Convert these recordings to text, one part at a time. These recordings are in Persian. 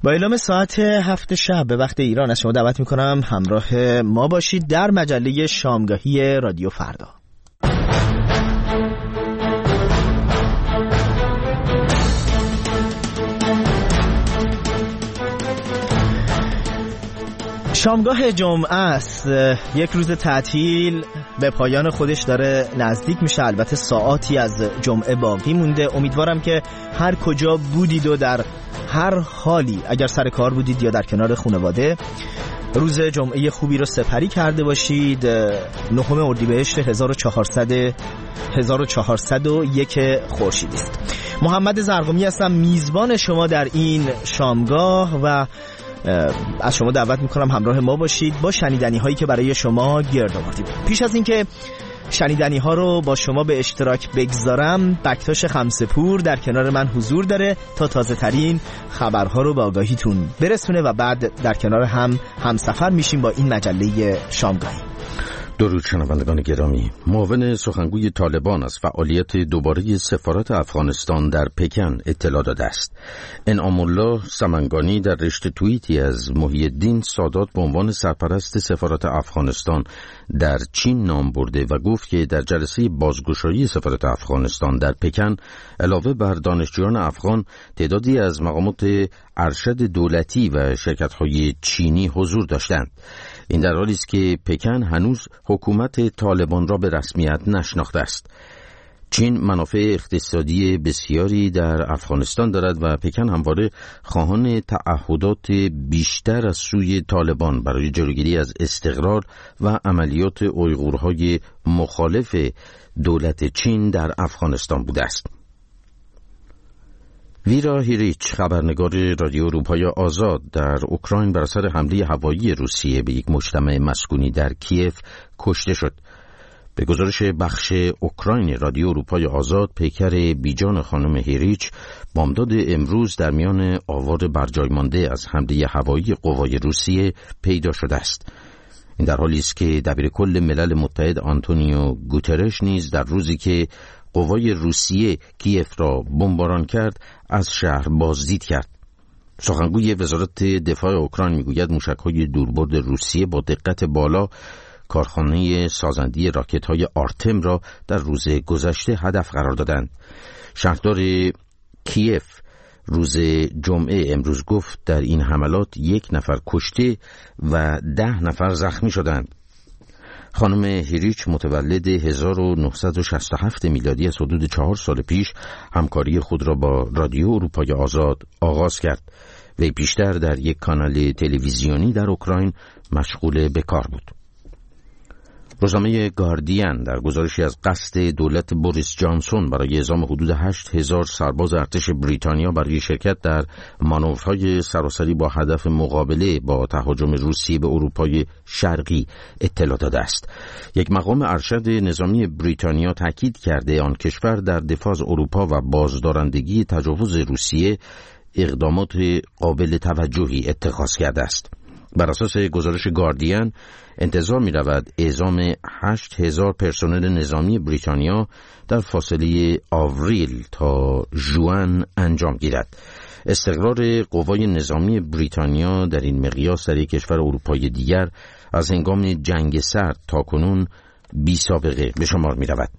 با اعلام ساعت 7 شب به وقت ایران از شما دعوت میکنم همراه ما باشید در مجله شامگاهی رادیو فردا. شامگاه جمعه است، یک روز تعطیل به پایان خودش داره نزدیک میشه. البته ساعاتی از جمعه باقی مونده. امیدوارم که هر کجا بودید و در هر حالی، اگر سر کار بودید یا در کنار خانواده، روز جمعه خوبی رو سپری کرده باشید. 9 اردیبهشت 1401 خورشیدی است. محمد زرقمی هستم، میزبان شما در این شامگاه و از شما دعوت میکنم همراه ما باشید با شنیدنی هایی که برای شما گرد آوردیم. پیش از اینکه شنیدنی ها رو با شما به اشتراک بگذارم، بکتاش خمسه‌پور در کنار من حضور داره تا تازه ترین خبرها رو به آگاهیتون برسونه و بعد در کنار هم همسفر میشیم با این مجله شامگاهی. درود شنوندگان گرامی. معاون سخنگوی طالبان از فعالیت دوباره سفارت افغانستان در پکن اطلاع داده است. انعام الله سمنگانی در رشته توییتی از محی الدین سادات به عنوان سرپرست سفارت افغانستان در چین نام برده و گفت که در جلسه بازگشایی سفارت افغانستان در پکن علاوه بر دانشجویان افغان، تعدادی از مقامات ارشد دولتی و شرکت‌های چینی حضور داشتند. این در حالی است که پکن هنوز حکومت طالبان را به رسمیت نشناخته است. چین منافع اقتصادی بسیاری در افغانستان دارد و پکن همواره خواهان تعهدات بیشتر از سوی طالبان برای جلوگیری از استقرار و عملیات اویغورهای مخالف دولت چین در افغانستان بوده است. ویرا هیریچ، خبرنگار رادیو اروپای آزاد، در اوکراین بر اثر حمله هوایی روسیه به یک مجتمع مسکونی در کیف کشته شد. به گزارش بخش اوکراین رادیو اروپای آزاد، پیکر بیجان خانم هیریچ بامداد امروز در میان آوار برجای مانده از حمله هوایی قوای روسیه پیدا شده است. این در حالی است که دبیرکل ملل متحد آنتونیو گوترش نیز در روزی که قوای روسیه کیف را بمباران کرد از شهر بازدید کرد. سخنگوی وزارت دفاع اوکراین میگوید موشک‌های دوربرد روسیه با دقت بالا کارخانه سازندی راکت‌های آرتم را در روز گذشته هدف قرار دادند. شهردار کیف روز جمعه امروز گفت در این حملات 1 نفر کشته و 10 نفر زخمی شدند. خانم هیریچ متولد 1967 میلادی از حدود 4 سال پیش همکاری خود را با رادیو اروپای آزاد آغاز کرد. وی پیشتر در یک کانال تلویزیونی در اوکراین مشغول به کار بود. روزنامه گاردین در گزارشی از قصد دولت بوریس جانسون برای اعزام حدود 8000 سرباز ارتش بریتانیا برای شرکت در مانورهای سراسری با هدف مقابله با تهاجم روسیه به اروپای شرقی اطلاع داده است. یک مقام ارشد نظامی بریتانیا تاکید کرده آن کشور در دفاع از اروپا و بازدارندگی تجاوز روسیه اقدامات قابل توجهی اتخاذ کرده است. بر اساس گزارش گاردین انتظار می رود اعزام 8000 پرسنل نظامی بریتانیا در فاصله آوریل تا ژوئن انجام گیرد. استقرار قوای نظامی بریتانیا در این مقیاس در یک کشور اروپایی دیگر از هنگام جنگ سرد تاکنون بی سابقه به شمار می رود.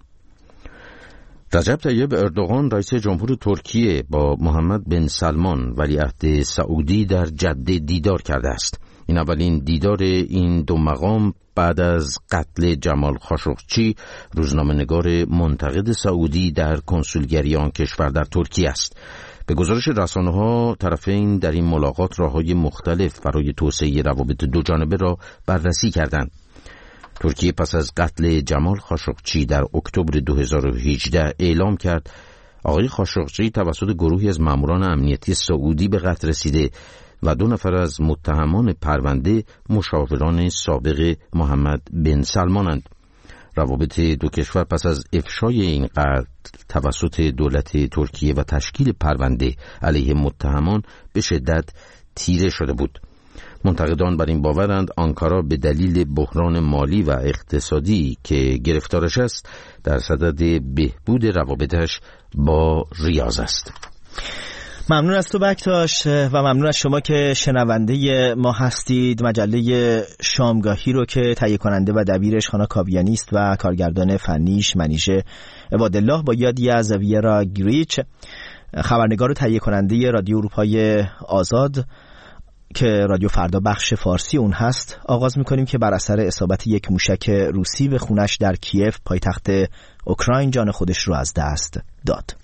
رجب طیب اردوغان رئیس جمهور ترکیه با محمد بن سلمان ولیعهد سعودی در جده دیدار کرده است. این اولین دیدار این دو مقام بعد از قتل جمال خاشقچی، روزنامه‌نگار منتقد سعودی در کنسولگری آن کشور در ترکیه است. به گزارش رسانه‌ها طرفین در این ملاقات راه‌های مختلف برای توسعه روابط دو جانبه را بررسی کردند. ترکیه پس از قتل جمال خاشقچی در اکتبر 2018 اعلام کرد آقای خاشقچی توسط گروهی از ماموران امنیتی سعودی به قتل رسیده و 2 نفر از متهمان پرونده مشاوران سابق محمد بن سلمانند. روابط دو کشور پس از افشای این قتل توسط دولت ترکیه و تشکیل پرونده علیه متهمان به شدت تیره شده بود. منتقدان بر این باورند آنکارا به دلیل بحران مالی و اقتصادی که گرفتارش است در صدد بهبود روابطش با ریاض است. ممنون از تو بکتاش و ممنون از شما که شنونده ما هستید. مجله شامگاهی رو که تهیه کننده و دبیرش خانا کاویانی است و کارگردان فنیش منیژه عبادالله با یادی از ویرا گریچ، خبرنگار و تهیه کننده رادیو اروپای آزاد که رادیو فردا بخش فارسی اون هست، آغاز میکنیم که بر اثر اصابت یک موشک روسی به خونش در کیف پایتخت اوکراین جان خودش رو از دست داد.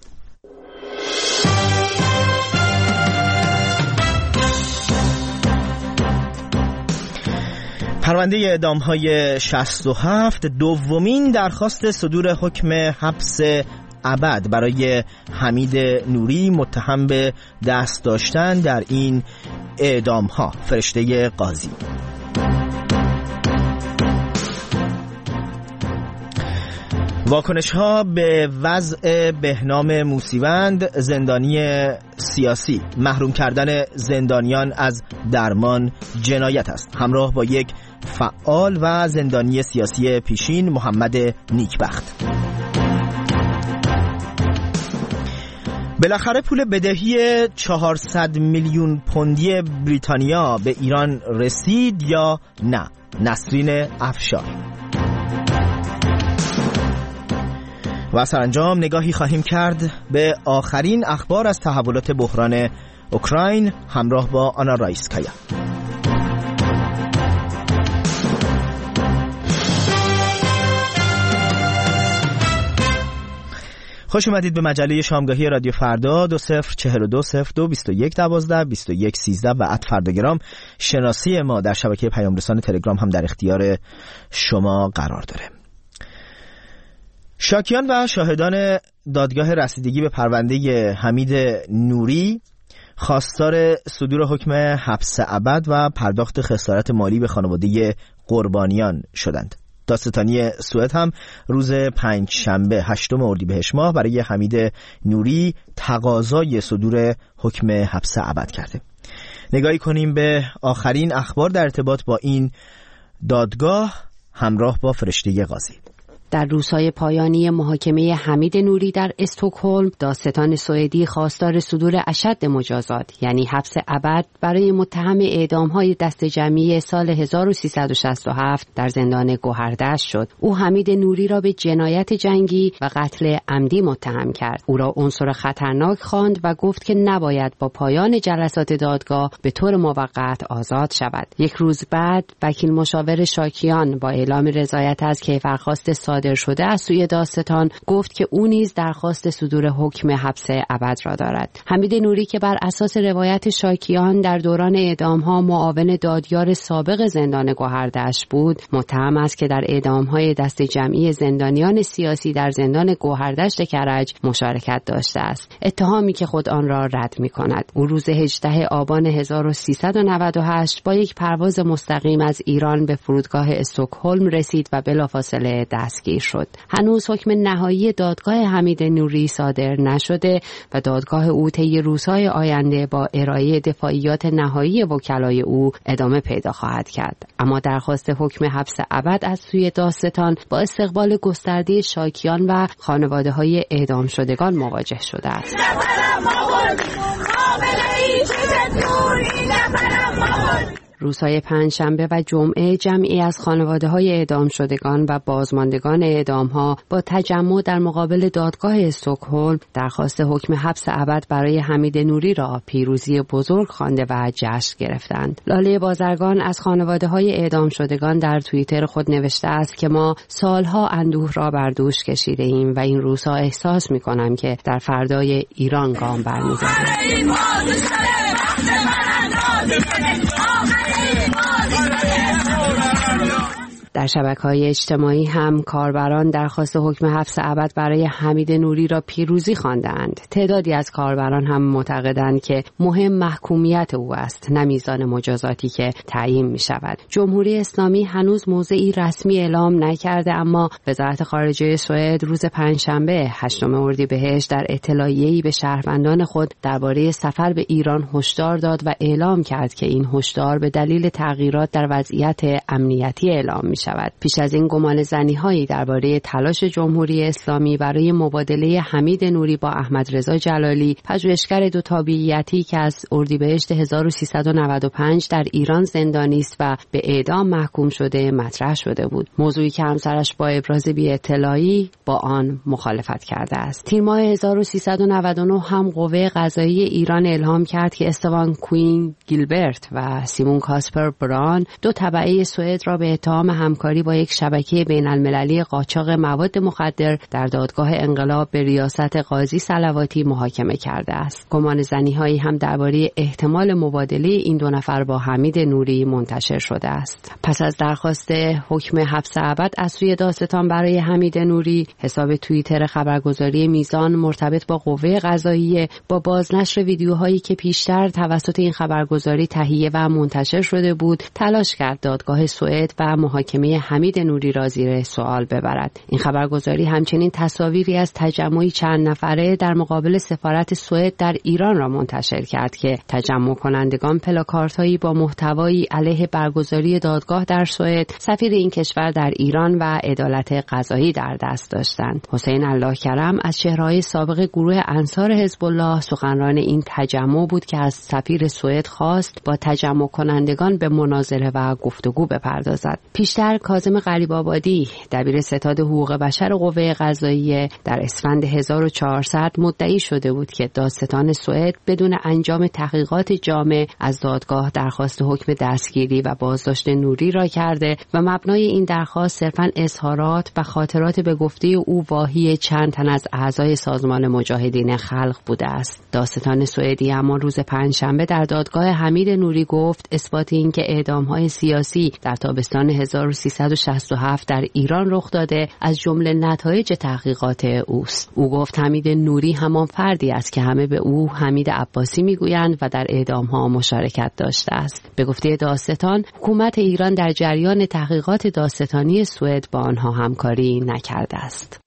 پرونده اعدام‌های 67 دومین درخواست صدور حکم حبس ابد برای حمید نوری متهم به دست داشتن در این اعدام‌ها، فرشته قاضی. واکنش‌ها به وضع بهنام موسیوند، زندانی سیاسی. محروم کردن زندانیان از درمان جنایت است، همراه با یک فعال و زندانی سیاسی پیشین، محمد نیکبخت. بالاخره پول بدهی 400 میلیون پوندی بریتانیا به ایران رسید یا نه؟ نسرین افشار. و سرانجام نگاهی خواهیم کرد به آخرین اخبار از تحولات بحران اوکراین همراه با آنا رایسکایا. خوش اومدید به مجله شامگاهی رادیو فردا. 20420221122113 و @فرداگرام. شناسی ما در شبکه پیام رسان تلگرام هم در اختیار شما قرار داره. شاکیان و شاهدان دادگاه رسیدگی به پرونده حمید نوری خواستار صدور حکم حبس ابد و پرداخت خسارت مالی به خانواده قربانیان شدند. دادستانی سوئد هم روز پنجشنبه 8 اردیبهشت ماه برای حمید نوری تقاضای صدور حکم حبس ابد کرده. نگاهی کنیم به آخرین اخبار در ارتباط با این دادگاه همراه با فرشته قاضی. در روزهای پایانی محاکمه حمید نوری در استکهلم، دادستان سوئدی خواستار صدور اشد مجازات یعنی حبس ابد برای متهم اعدام‌های دست جمعی سال 1367 در زندان گوهردشت شد. او حمید نوری را به جنایت جنگی و قتل عمدی متهم کرد. او را عنصر خطرناک خواند و گفت که نباید با پایان جلسات دادگاه به طور موقت آزاد شود. یک روز بعد وکیل مشاور شاکیان با اعلام رضایت از کیفرخواست صادر شده از سوی دادستان گفت که او نیز درخواست صدور حکم حبس ابد را دارد. حمید نوری که بر اساس روایت شاکیان در دوران اعدام‌ها معاون دادیار سابق زندان گوهردشت بود، متهم است که در اعدام‌های دست جمعی زندانیان سیاسی در زندان گوهردشت کرج مشارکت داشته است، اتهامی که خود آن را رد می‌کند. او روز 18 آبان 1398 با یک پرواز مستقیم از ایران به فرودگاه استکهلم رسید و بلافاصله دستگیر شد. هنوز حکم نهایی دادگاه حمید نوری صادر نشده و دادگاه او طی روزهای آینده با ارائه دفاعیات نهایی وکلای او ادامه پیدا خواهد کرد. اما درخواست حکم حبس ابد از سوی دادستان با استقبال گسترده شاکیان و خانواده‌های اعدام شدگان مواجه شده است. روزهای پنجشنبه و جمعه جمعی از خانواده‌های اعدام شدگان و بازماندگان اعدام‌ها با تجمع در مقابل دادگاه استکهلم درخواست حکم حبس ابد برای حمید نوری را پیروزی بزرگ خوانده و جشن گرفتند. لاله بازرگان از خانواده‌های اعدام شدگان در توییتر خود نوشته است که ما سالها اندوه را بر دوش کشیده ایم و این روزها احساس می‌کنم که در فردای ایران گام برمی‌داریم. در شبکه‌های اجتماعی هم کاربران درخواست حکم حبس ابد برای حمید نوری را پیروزی خواندند. تعدادی از کاربران هم معتقدند که مهم محکومیت او است، نه میزان مجازاتی که تعیین می شود. جمهوری اسلامی هنوز موضعی رسمی اعلام نکرده، اما وزارت خارجه سوئد روز پنجشنبه 8 اردیبهشت در اطلاعیه‌ای به شهروندان خود درباره سفر به ایران هشدار داد و اعلام کرد که این هشدار به دلیل تغییرات در وضعیت امنیتی اعلام می شود. شود. پیش از این گمان زنی‌هایی درباره تلاش جمهوری اسلامی برای مبادله حمید نوری با احمد رضا جلالی، پژوهشگر دو تابعیتی که از اردیبهشت 1395 در ایران زندانی است و به اعدام محکوم شده، مطرح شده بود. موضوعی که همسرش با ابراز بی‌اطلاعی با آن مخالفت کرده است. تیر ماه 1399 هم قوه قضایی ایران اعلام کرد که استوان کوین گیلبرت و سیمون کاسپر بران، دو تبعه سوئد را به اتهام همکاری با یک شبکه بین‌المللی قاچاق مواد مخدر در دادگاه انقلاب به ریاست قاضی صلواتی محاکمه کرده است. گمان زنی‌هایی هم درباره احتمال مبادله این دو نفر با حمید نوری منتشر شده است. پس از درخواست حکم حبس ابد از سوی دادستان برای حمید نوری، حساب توییتر خبرگزاری میزان مرتبط با قوه قضاییه با بازنشر ویدیوهایی که پیشتر توسط این خبرگزاری تهیه و منتشر شده بود، تلاش کرد دادگاه سوئد و محاکمه حمید نوری را زیر سوال ببرد. این خبرگزاری همچنین تصاویری از تجمعی چند نفره در مقابل سفارت سوئد در ایران را منتشر کرد که تجمع کنندگان پلاکاردهایی با محتوایی علیه برگزاری دادگاه در سوئد، سفیر این کشور در ایران و عدالت قضایی در دست داشتند. حسین الله کرم از چهره‌های سابق گروه انصار حزب الله سخنران این تجمع بود که از سفیر سوئد خواست با تجمع کنندگان به مناظره و گفتگو بپردازد. پیشتر کاظم غریب‌آبادی، دبیر ستاد حقوق بشر قوه قضاییه، در اسفند 1400 مدعی شده بود که دادستان سوئد بدون انجام تحقیقات جامع از دادگاه درخواست حکم دستگیری و بازداشت نوری را کرده و مبنای این درخواست صرفاً اظهارات و خاطرات به گفته او واهی چند تن از اعضای سازمان مجاهدین خلق بوده است. دادستان سوئدی اما روز پنجشنبه در دادگاه حمید نوری گفت اثبات این که اعدام‌های سیاسی در تابستان 1367 در ایران رخ داده از جمله نتایج تحقیقات اوست. او گفت حمید نوری همان فردی است که همه به او حمید عباسی میگویند و در اعدام‌ها مشارکت داشته است. به گفته دادستان، حکومت ایران در جریان تحقیقات دادستانی سوئد با آنها همکاری نکرده است.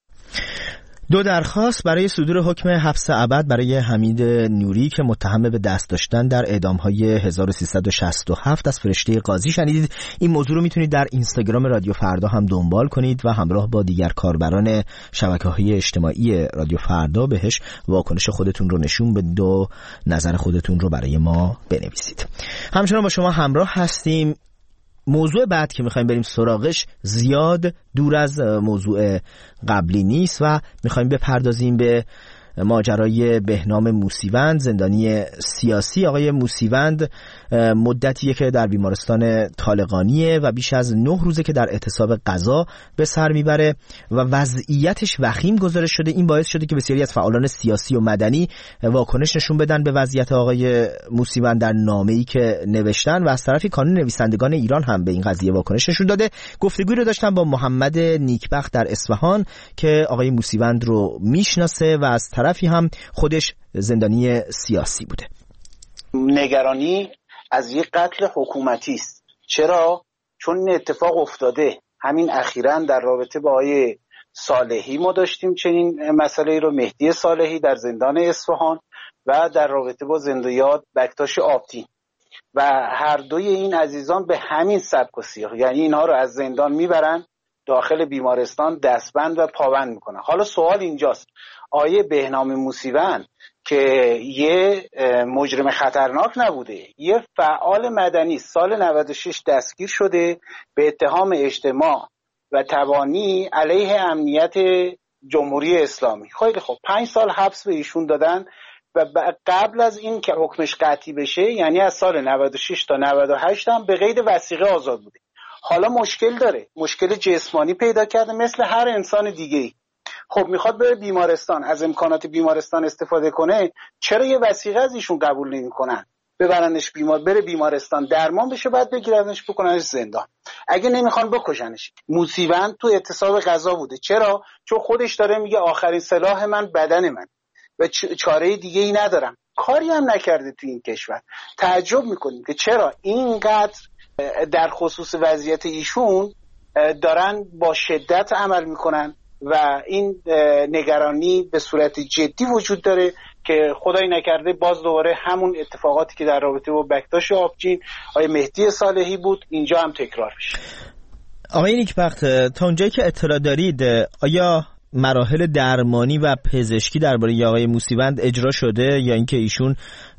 دو درخواست برای صدور حکم حبس ابد برای حمید نوری که متهم به دست داشتن در اعدام‌های 1367 از فرشته قاضی شنیدید. این موضوع رو میتونید در اینستاگرام رادیو فردا هم دنبال کنید و همراه با دیگر کاربران شبکه‌های اجتماعی رادیو فردا بهش واکنش خودتون رو نشون بدید و نظر خودتون رو برای ما بنویسید. همچنان با شما همراه هستیم. موضوع بعد که میخوایم بریم سراغش زیاد دور از موضوع قبلی نیست و میخوایم بپردازیم به ماجرای بهنام موسیوند، زندانی سیاسی. آقای موسیوند مدتیه که در بیمارستان طالقانیه و بیش از 9 روزه که در اعتصاب غذا به سر میبره و وضعیتش وخیم گزارش شده. این باعث شده که بسیاری از فعالان سیاسی و مدنی واکنش نشون بدن به وضعیت آقای موسیوند در نامه‌ای که نوشتن و از طرفی کانون نویسندگان ایران هم به این قضیه واکنش نشون داده. گفتگوی رو داشتم با محمد نیکبخت در اصفهان که آقای موسیوند رو میشناسه و از طرفی هم خودش زندانی سیاسی بوده. نگرانی از یک قتل حکومتی است. چرا؟ چون این اتفاق افتاده. همین اخیراً در رابطه با آقای صالحی ما داشتیم چنین مسئله رو، مهدی صالحی در زندان اصفهان و در رابطه با زندیات بکتاش آبتین و هر دوی این عزیزان به همین سبک و سیاق، یعنی اینها رو از زندان میبرن داخل بیمارستان دستبند و پابند میکنن. حالا سوال اینجاست، آیه بهنام موسیوند که یه مجرم خطرناک نبوده، یه فعال مدنی، سال 96 دستگیر شده به اتهام اجتماع و تبانی علیه امنیت جمهوری اسلامی. خیلی خب 5 سال حبس به ایشون دادن و قبل از این که حکمش قطعی بشه، یعنی از سال 96 تا 98 هم به قید وثیقه آزاد بوده. حالا مشکل داره، مشکل جسمانی پیدا کرده مثل هر انسان دیگه‌ای. خب میخواد بره بیمارستان، از امکانات بیمارستان استفاده کنه، چرا یه وثیقه از ایشون قبول نمی‌کنن؟ ببرنش بره بیمارستان درمان بشه، بعد بگیرنش بکننش زندان. اگه نمیخوان بکشنش. موسیوند تو اعتصاب غذا بوده. چرا؟ چون خودش داره میگه آخرین سلاح من بدن من و چاره دیگه ای ندارم. کاری هم نکرده تو این کشور. تعجب میکنیم که چرا اینقدر در خصوص وضعیت ایشون دارن با شدت عمل میکنن و این نگرانی به صورت جدی وجود داره که خدای نکرده باز دوباره همون اتفاقاتی که در رابطه با بکتاش آبجین آقای مهدی صالحی بود اینجا هم تکرار بشه. آقای نیکبخت، تا اونجایی که اطلاع دارید آیا مراحل درمانی و پزشکی درباره آقای موسیوند اجرا شده یا اینکه ایشون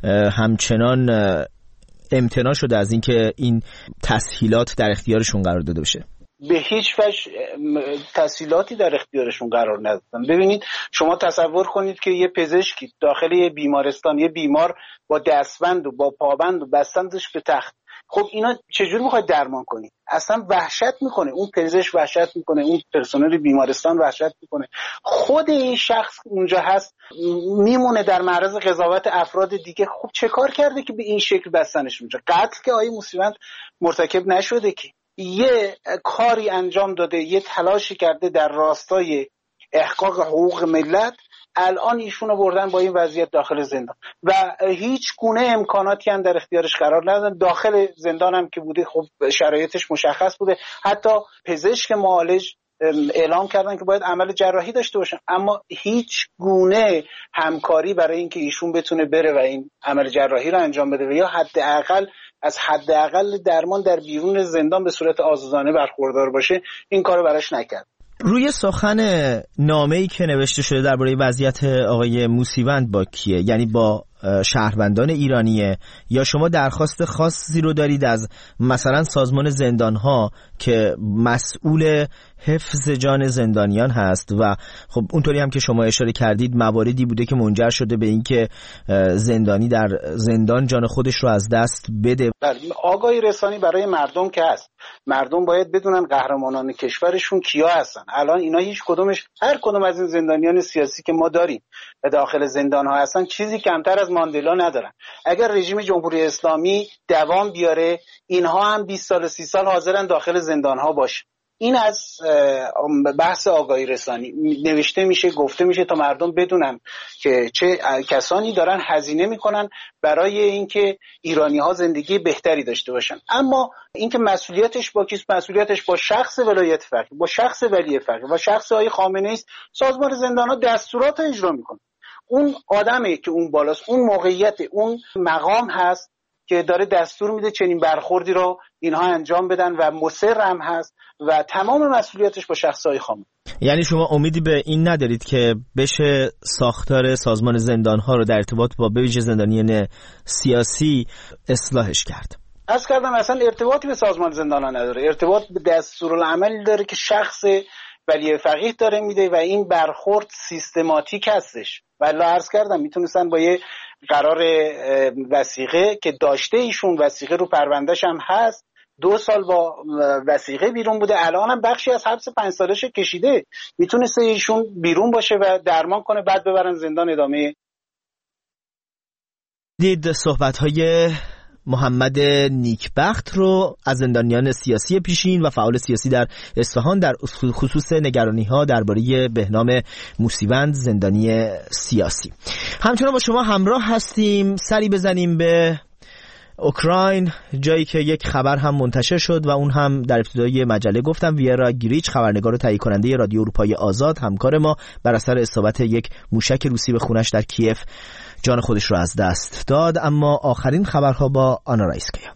همچنان امتناع شده از اینکه این تسهیلات در اختیارشون قرار داده بشه؟ به هیچ وجه تسهیلاتی در اختیارشون قرار ندادن. ببینید شما تصور کنید که یه پزشکی داخل یه بیمارستان، یه بیمار با دستبند و با پابند و بستندش به تخت، خب اینا چجور میخواید درمان کنید؟ اصلا وحشت میکنه، اون پزشک وحشت میکنه، اون پرسنل بیمارستان وحشت میکنه، خود این شخص اونجا هست میمونه در معرض قضاوت افراد دیگه. خب چه کار کرده که به این شکل بستنش اونجا؟ قتل که آقای موسیوند مرتکب نشده، که یه کاری انجام داده، یه تلاشی کرده در راستای احقاق حقوق ملت، الان ایشونو بردن با این وضعیت داخل زندان و هیچ گونه امکاناتی هم در اختیارش قرار ندادن. داخل زندان هم که بوده خب شرایطش مشخص بوده، حتی پزشک معالج اعلام کردن که باید عمل جراحی داشته باشن، اما هیچ گونه همکاری برای اینکه ایشون بتونه بره و این عمل جراحی رو انجام بده و یا حداقل از حداقل درمان در بیرون زندان به صورت آزادانه برخوردار باشه، این کارو براش نکرد. روی سخن نامه‌ای که نوشته شده درباره وضعیت آقای موسیوند با کیه؟ یعنی با شهروندان ایرانیه یا شما درخواست خاصی رو دارید از مثلا سازمان زندان‌ها که مسئول حفظ جان زندانیان هست و خب اونطوری هم که شما اشاره کردید مواردی بوده که منجر شده به اینکه زندانی در زندان جان خودش رو از دست بده؟ آگاهی رسانی برای مردم که هست، مردم باید بدونن قهرمانان کشورشون کیا هستن. الان اینا هیچ کدومش، هر کدوم از این زندانیان سیاسی که ما داریم و داخل زندان‌ها هستن چیزی کمتر از ماندلا ندارن. اگر رژیم جمهوری اسلامی دوام بیاره، اینها هم 20 سال 30 سال حاضرن داخل زندان‌ها باشه. این از بحث آگاهی رسانی نوشته میشه، گفته میشه تا مردم بدونن که چه کسانی دارن هزینه میکنن برای اینکه ایرانی‌ها زندگی بهتری داشته باشن. اما اینکه مسئولیتش با کیست؟ مسئولیتش با شخص ولایت فقیه، با شخص ولی فقیه و شخص آقای خامنه‌ای است. سازمان زندان‌ها دستورات اجرا میکنه. اون آدمی که اون بالاست، اون موقعیت، اون مقام هست که داره دستور میده چنین برخوردی رو اینها انجام بدن و مصر هم هست و تمام مسئولیتش با شخصای خامنه‌ای. یعنی شما امیدی به این ندارید که بشه ساختار سازمان زندان‌ها رو در ارتباط با به ویژه زندانیان سیاسی اصلاحش کرد؟ عرض کردم اصلا ارتباطی به سازمان زندان‌ها نداره، ارتباط به دستورالعملی داره که شخص ولی فقیه داره میده و این برخورد سیستماتیک هستش. والله عرض کردم میتونستن با یه قرار وثیقه که داشته ایشون، وثیقه رو پروندهش هم هست، 2 سال با وثیقه بیرون بوده، الان هم بخشی از حبس 5 سالش کشیده، میتونسته ایشون بیرون باشه و درمان کنه بعد ببرن زندان ادامه. دید صحبت‌های محمد نیکبخت رو از زندانیان سیاسی پیشین و فعال سیاسی در اصفهان در خصوص نگرانی‌ها درباره بهنام موسیوند زندانی سیاسی. همچنان با شما همراه هستیم، سری بزنیم به اوکراین، جایی که یک خبر هم منتشر شد و اون هم در ابتدای مجله گفتم. ویرا گریچ، خبرنگار و تهیه کننده رادیو اروپای آزاد، همکار ما، بر اثر اصابت یک موشک روسی به خونش در کیف جان خودش رو از دست داد. اما آخرین خبرها با آنا رایسکیا.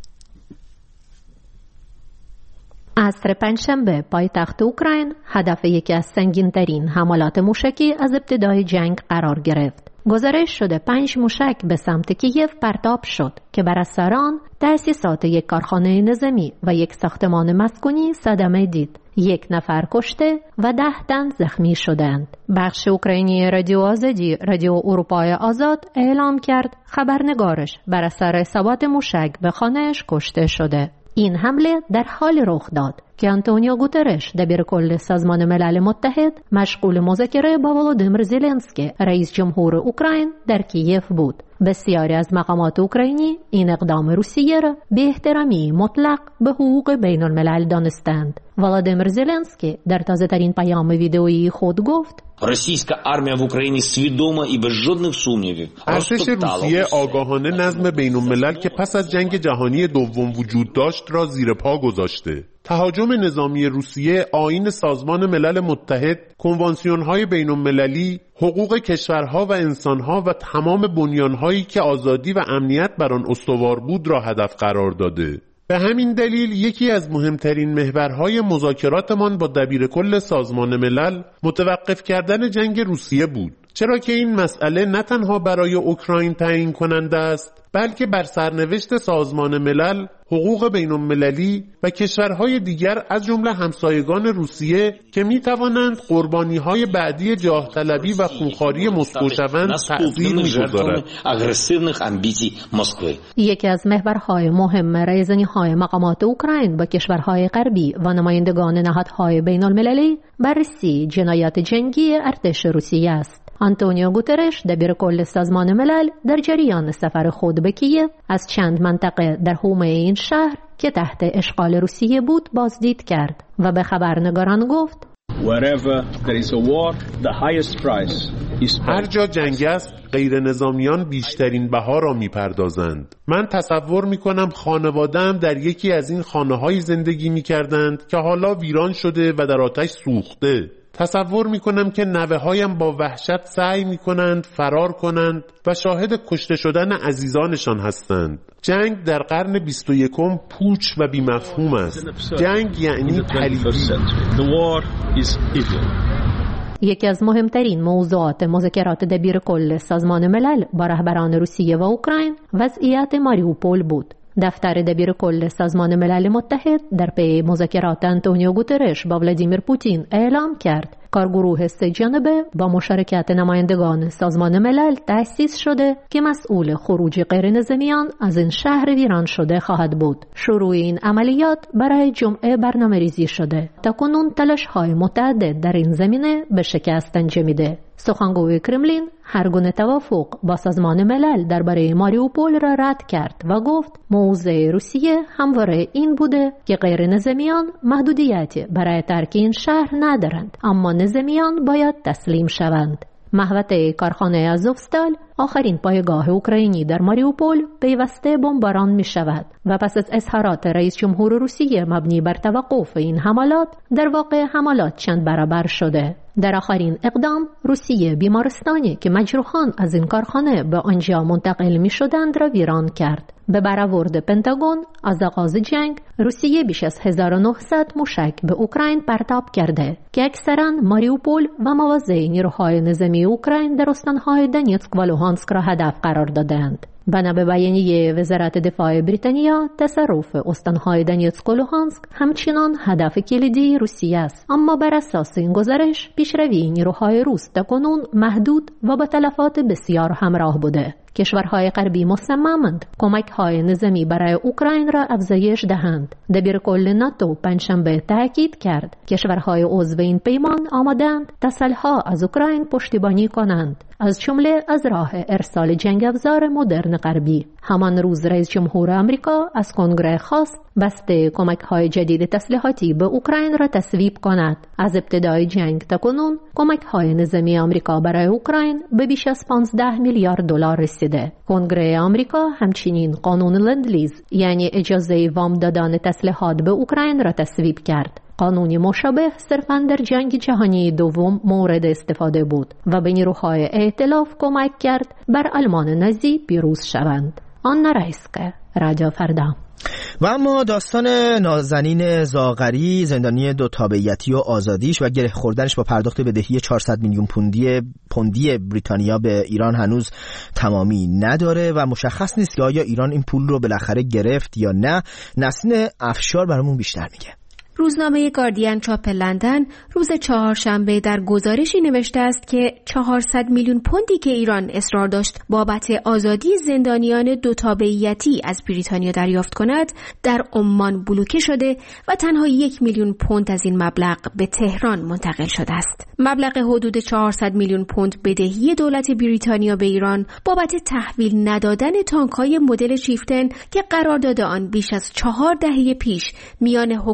عصر پنجشنبه پایتخت اوکراین هدف یکی از سنگین‌ترین حملات موشکی از ابتدای جنگ قرار گرفت. گزارش شده 5 موشک به سمت کیف پرتاب شد که بر اثر آن تأسیسات یک کارخانه نظامی و یک ساختمان مسکونی صدمه دید. 1 نفر کشته و 10 تن زخمی شدند. بخش اوکراینی رادیو آزادی، رادیو اروپای آزاد، اعلام کرد خبرنگارش بر اثر اصابت موشک به خانه‌اش کشته شده. این حمله در حال رخ داد که آنتونیو گوترش دبیرکل سازمان ملل متحد مشغول مذاکره با ولادیمیر زلنسکی رئیس جمهور اوکراین در کیف بود. بسیاری از مقامات اوکراینی این اقدام روسیه را به احترامی مطلق به حقوق بین الملل دانستند. ولادیمیر زلنسکی در تازه‌ترین پیام ویدئویی خود گفت: Російська армія в Україні свідома і без жодних сумнівів. ارتش روسیه آگاهانه نظم بین الملل که پس از جنگ جهانی دوم وجود داشت را زیر پا گذاشته. تهاجم نظامی روسیه آیین سازمان ملل متحد، کنوانسیون‌های بین المللی، حقوق کشورها و انسانها و تمام بنیان‌هایی که آزادی و امنیت بر آن استوار بود را هدف قرار داده. به همین دلیل یکی از مهمترین محورهای مذاکراتمان با دبیرکل سازمان ملل متوقف کردن جنگ روسیه بود، چرا که این مسئله نه تنها برای اوکراین تعیین کننده است، بلکه بر سرنوشت سازمان ملل، حقوق بین‌المللی و کشورهای دیگر از جمله همسایگان روسیه که می‌توانند قربانی‌های بعدی جاه طلبی و خونخواری مسکو شوند تأثیر می‌گذارد. یکی از محورهای مهم رایزنی‌های مقامات اوکراین با کشورهای غربی و نمایندگان نهادهای بین‌المللی بررسی جنایات جنگی ارتش روسیه است. آنتونیو گوترش دبیرکل سازمان ملل در جریان سفر خود به کیف از چند منطقه در حومه این شهر که تحت اشغال روسیه بود بازدید کرد و به خبرنگاران گفت هر جا جنگ است غیر نظامیان بیشترین بها را می‌پردازند. من تصور می‌کنم خانواده‌ام در یکی از این خانه‌های زندگی می‌کردند که حالا ویران شده و در آتش سوخته. تصور میکنم که نوه‌هایم با وحشت سعی میکنند فرار کنند و شاهد کشته شدن عزیزانشان هستند. جنگ در قرن 21 پوچ و بی‌مفهوم است. جنگ یعنی پلیدی. یکی از مهمترین موضوعات مذاکرات دبیرکل سازمان ملل با رهبران روسیه و اوکراین وضعیت ماریوپول بود. دفتر دبیرکل سازمان ملل متحد در پی مذاکرات آنتونیو گوترش با ولادیمیر پوتین اعلام کرد کارگروه سه جانبه با مشارکت نمایندگان سازمان ملل تأسیس شده که مسئول خروج غیرنظامیان از این شهر ویران شده خواهد بود. شروع این عملیات برای جمعه برنامه‌ریزی شده. تاکنون تلاش‌های متعدد در این زمینه به شکست انجامیده. سخنگوی کرملین هر گونه توافق با سازمان ملل درباره ماریوپول را رد کرد و گفت موضع روسیه همواره این بوده که غیرنظامیان محدودیتی برای ترک این شهر ندارند، اما نظامیان باید تسلیم شوند. محوطه کارخانه آزوفستال آخرین پایگاه اوکراینی در ماریوپول پیوسته بمباران می شود و پس از اظهارات رئیس جمهور روسیه مبنی بر توقف این حملات در واقع حملات چند برابر شده. در آخرین اقدام روسیه بیمارستانی که مجروحان از این کارخانه به آنجا منتقل می شدند را ویران کرد. به برآورد پنتاگون از آغاز جنگ روسیه بیش از 1900 موشک به اوکراین پرتاب کرده که اکثراً ماریوپول و مواضع نیروهای نظامی اوکراین در استانهای دونیتسک و لوهانسک را هدف قرار دادند. بنا به بیانیه وزارت دفاع بریتانیا تصرف استانهای دونیتسک و لوهانسک همچنان هدف کلیدی روسیه است، اما بر اساس این گزارش پیشروی نیروهای روس تاکنون محدود و با تلفات بسیار همراه بوده. کشورهای غربی مصممند کمک‌های نظامی برای اوکراین را افزایش دهند. دبیرکل ناتو پنجشنبه تاکید کرد کشورهای عضو این پیمان آماده‌اند تسلحه‌ها از اوکراین پشتیبانی کنند، از جمله از راه ارسال جنگ افزار مدرن غربی. همان روز رئیس جمهور آمریکا از کنگره خواست بسته کمک‌های جدید تسلیحاتی به اوکراین را تصویب کند. از ابتدای جنگ تا کنون کمک‌های نظامی آمریکا برای اوکراین به بیش از 15 میلیارد دلار رسیده. کنگره آمریکا همچنین قانون لندلیز یعنی اجازه وام دادن تسلیحات به اوکراین را تصویب کرد. قانونی مشابه صرفاً در جنگ جهانی دوم مورد استفاده بود و به نیروهای ائتلاف کمک کرد بر آلمان نازی پیروز شوند. آن رایسکه رادیو فردا. و اما داستان نازنین زاغری، زندانی دو تابعیتی و آزادیش و گره خوردنش با پرداخت بدهی 400 میلیون پوندی بریتانیا به ایران هنوز تمامی نداره و مشخص نیست که آیا ایران این پول رو بالاخره گرفت یا نه. نسرین افشار برامون بیشتر میگه. روزنامه گاردین چاپ لندن روز چهارشنبه در گزارشی نوشته است که 400 میلیون پوندی که ایران اصرار داشت بابت آزادی زندانیان دو تابعیتی از بریتانیا دریافت کند در عمان بلوکه شده و تنها 1 میلیون پوند از این مبلغ به تهران منتقل شده است. مبلغ حدود 400 میلیون پوند بدهی دولت بریتانیا به ایران بابت تحویل ندادن تانک‌های مدل چیفتن که قرارداد آن بیش از 4 دهه پیش میان حکومت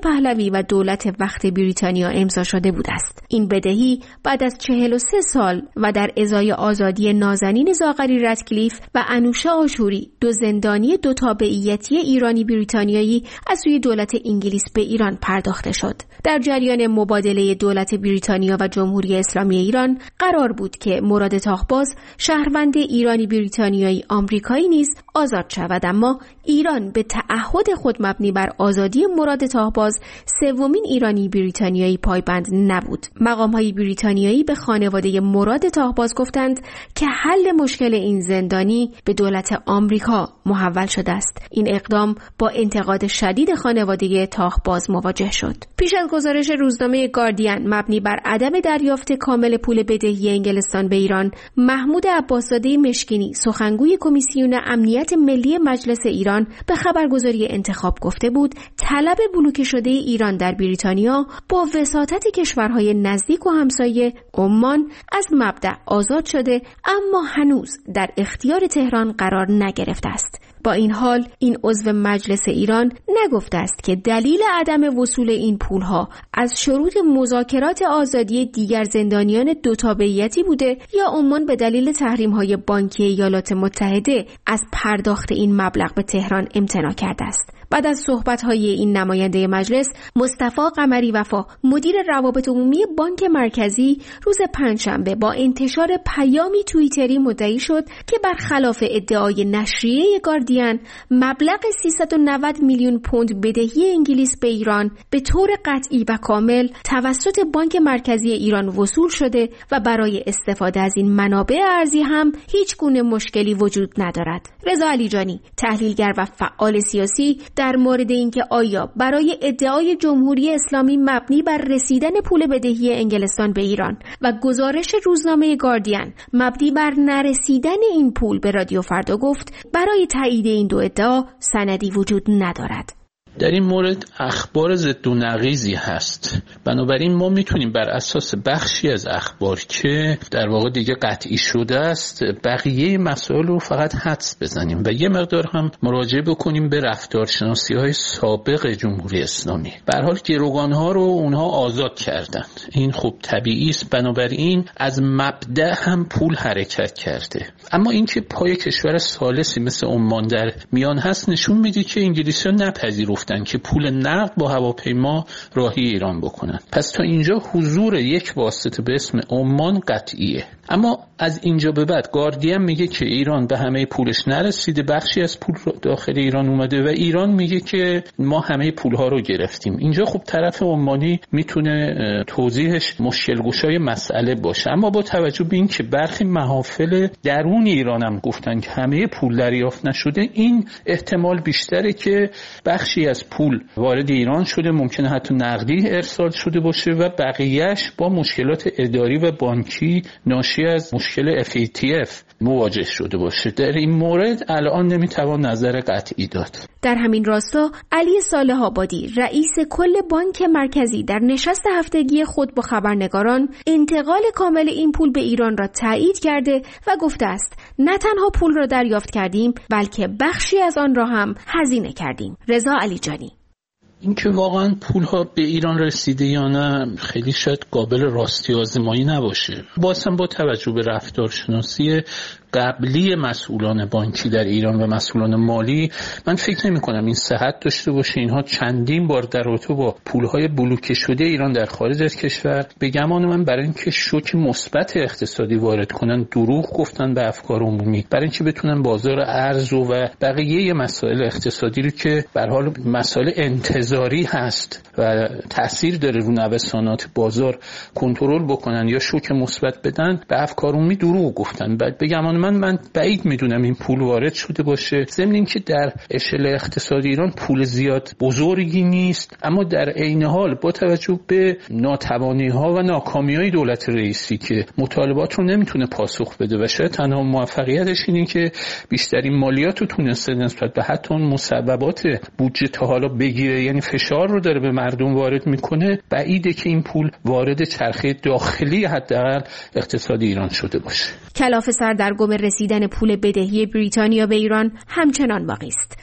پهلوی و دولت وقت بریتانیا امضا شده بود است. این بدهی بعد از 43 سال و در ازای آزادی نازنین زاغری رتکلیف و انوشه آشوری، دو زندانی دو تابعیتی ایرانی بریتانیایی، از سوی دولت انگلیس به ایران پرداخته شد. در جریان مبادله دولت بریتانیا و جمهوری اسلامی ایران قرار بود که مراد تاخباز، شهروند ایرانی بریتانیایی آمریکایی نیز آزاد شود، اما ایران به تعهد خود مبنی بر آزادی مراد تاخباز، سومین ایرانی بریتانیایی، پایبند نبود. مقام‌های بریتانیایی به خانواده مراد تاخباز گفتند که حل مشکل این زندانی به دولت آمریکا محول شده است. این اقدام با انتقاد شدید خانواده تاخباز مواجه شد. پیش از گزارش روزنامه گاردین مبنی بر عدم دریافت کامل پول بدهی انگلستان به ایران، محمود عباسزاده مشکینی، سخنگوی کمیسیون امنیت ملی مجلس ایران، به خبرگزاری انتخاب گفته بود طلب بلوکه شده ایران در بریتانیا با وساطت کشورهای نزدیک و همسایه عمان از مبدأ آزاد شده، اما هنوز در اختیار تهران قرار نگرفته است. با این حال این عضو مجلس ایران نگفته است که دلیل عدم وصول این پولها از شروط مذاکرات آزادی دیگر زندانیان دو تابعیتی بوده یا عمان به دلیل تحریم‌های بانکی ایالات متحده از پرداخت این مبلغ به تهران امتناع کرده است. بعد از صحبت‌های این نماینده مجلس، مصطفی قمری وفا، مدیر روابط عمومی بانک مرکزی، روز پنجشنبه با انتشار پیامی توییتری مدعی شد که برخلاف ادعای نشریه گاردین، مبلغ 390 میلیون پوند بدهی انگلیس به ایران به طور قطعی و کامل توسط بانک مرکزی ایران وصول شده و برای استفاده از این منابع ارزی هم هیچ گونه مشکلی وجود ندارد. رضا علیجانی، تحلیلگر و فعال سیاسی، در مورد اینکه آیا برای ادعای جمهوری اسلامی مبنی بر رسیدن پول بدهی انگلستان به ایران و گزارش روزنامه گاردین مبنی بر نرسیدن این پول به رادیو فردا گفت برای تایید این دو ادعا سندی وجود ندارد. در این مورد اخبار ضد و نقیضی هست، بنابراین ما میتونیم بر اساس بخشی از اخبار که در واقع دیگه قطعی شده است بقیه مسائل رو فقط حدس بزنیم و یه مقدار هم مراجعه بکنیم به رفتارشناسی های سابق جمهوری اسلامی. به هر حال گروگانها رو اونها آزاد کردند، این خب طبیعی است، بنابراین از مبدأ هم پول حرکت کرده. اما اینکه پای کشور ثالثی مثل عمان در میان هست نشون میده که انگلیسی‌ها نپذیرفتن که پول نقد با هواپیما راهی ایران بکنن. پس تا اینجا حضور یک واسطه به اسم عمان قطعیه. اما از اینجا به بعد گاردین میگه که ایران به همه پولش نرسیده، بخشی از پول داخل ایران اومده و ایران میگه که ما همه پولها رو گرفتیم. اینجا خب طرف عمانی میتونه توضیحش مشکل گشای مسئله باشه، اما با توجه به این که برخی محافل درون ایران هم گفتن که همه پول دریافت نشده، این احتمال بیشتره که بخشی از پول وارد ایران شده، ممکنه حتی نقدی ارسال شده باشه و بقیهش با مشکلات اداری و بانکی ناشی از مشکل FATF مواجه شده باشه. در این مورد الان نمیتوان نظر قطعی داد. در همین راستا علی صالح آبادی، رئیس کل بانک مرکزی، در نشست هفتگی خود با خبرنگاران انتقال کامل این پول به ایران را تایید کرده و گفته است نه تنها پول را دریافت کردیم بلکه بخشی از آن را هم هزینه کردیم. رضا علیجانی: این که واقعا پولها به ایران رسیده یا نه خیلی شاید قابل راستی آزمایی نباشه. بازم با توجه به رفتارشناسی قبلی مسئولان بانکی در ایران و مسئولان مالی، من فکر نمی کنم این صحت داشته باشه اینها چندین بار در رابطه با پولهای بلوکه شده ایران در خارج از کشور به گمان من برای اینکه شوک مثبت اقتصادی وارد کنن دروغ گفتن به افکار عمومی، برای اینکه بتونن بازار ارز و بقیه مسائل اقتصادی رو که به هر حال مسائل انتظاری هست و تاثیر داره رو نوسانات بازار کنترل بکنن یا شوک مثبت بدن، به افکار عمومی دروغ گفتن. بعد به گمان من بعید میدونم این پول وارد شده باشه. ضمن اینکه در اشل اقتصادی ایران پول زیاد بزرگی نیست، اما در عین حال با توجه به ناتوانی‌ها و ناکامی‌های دولت رئیسی که مطالبات رو نمیتونه پاسخ بده و شاید تنها موفقیتش اینه که بیشترین مالیات رو تونسته نسبت به حتی اون مسببات بودجه تا حالا بگیره، یعنی فشار رو داره به مردم وارد میکنه، بعیده که این پول وارد چرخه داخلی حداقل اقتصادی ایران شده باشه. کلاف سردرگم رسیدن پول بدهی بریتانیا به ایران همچنان باقی است.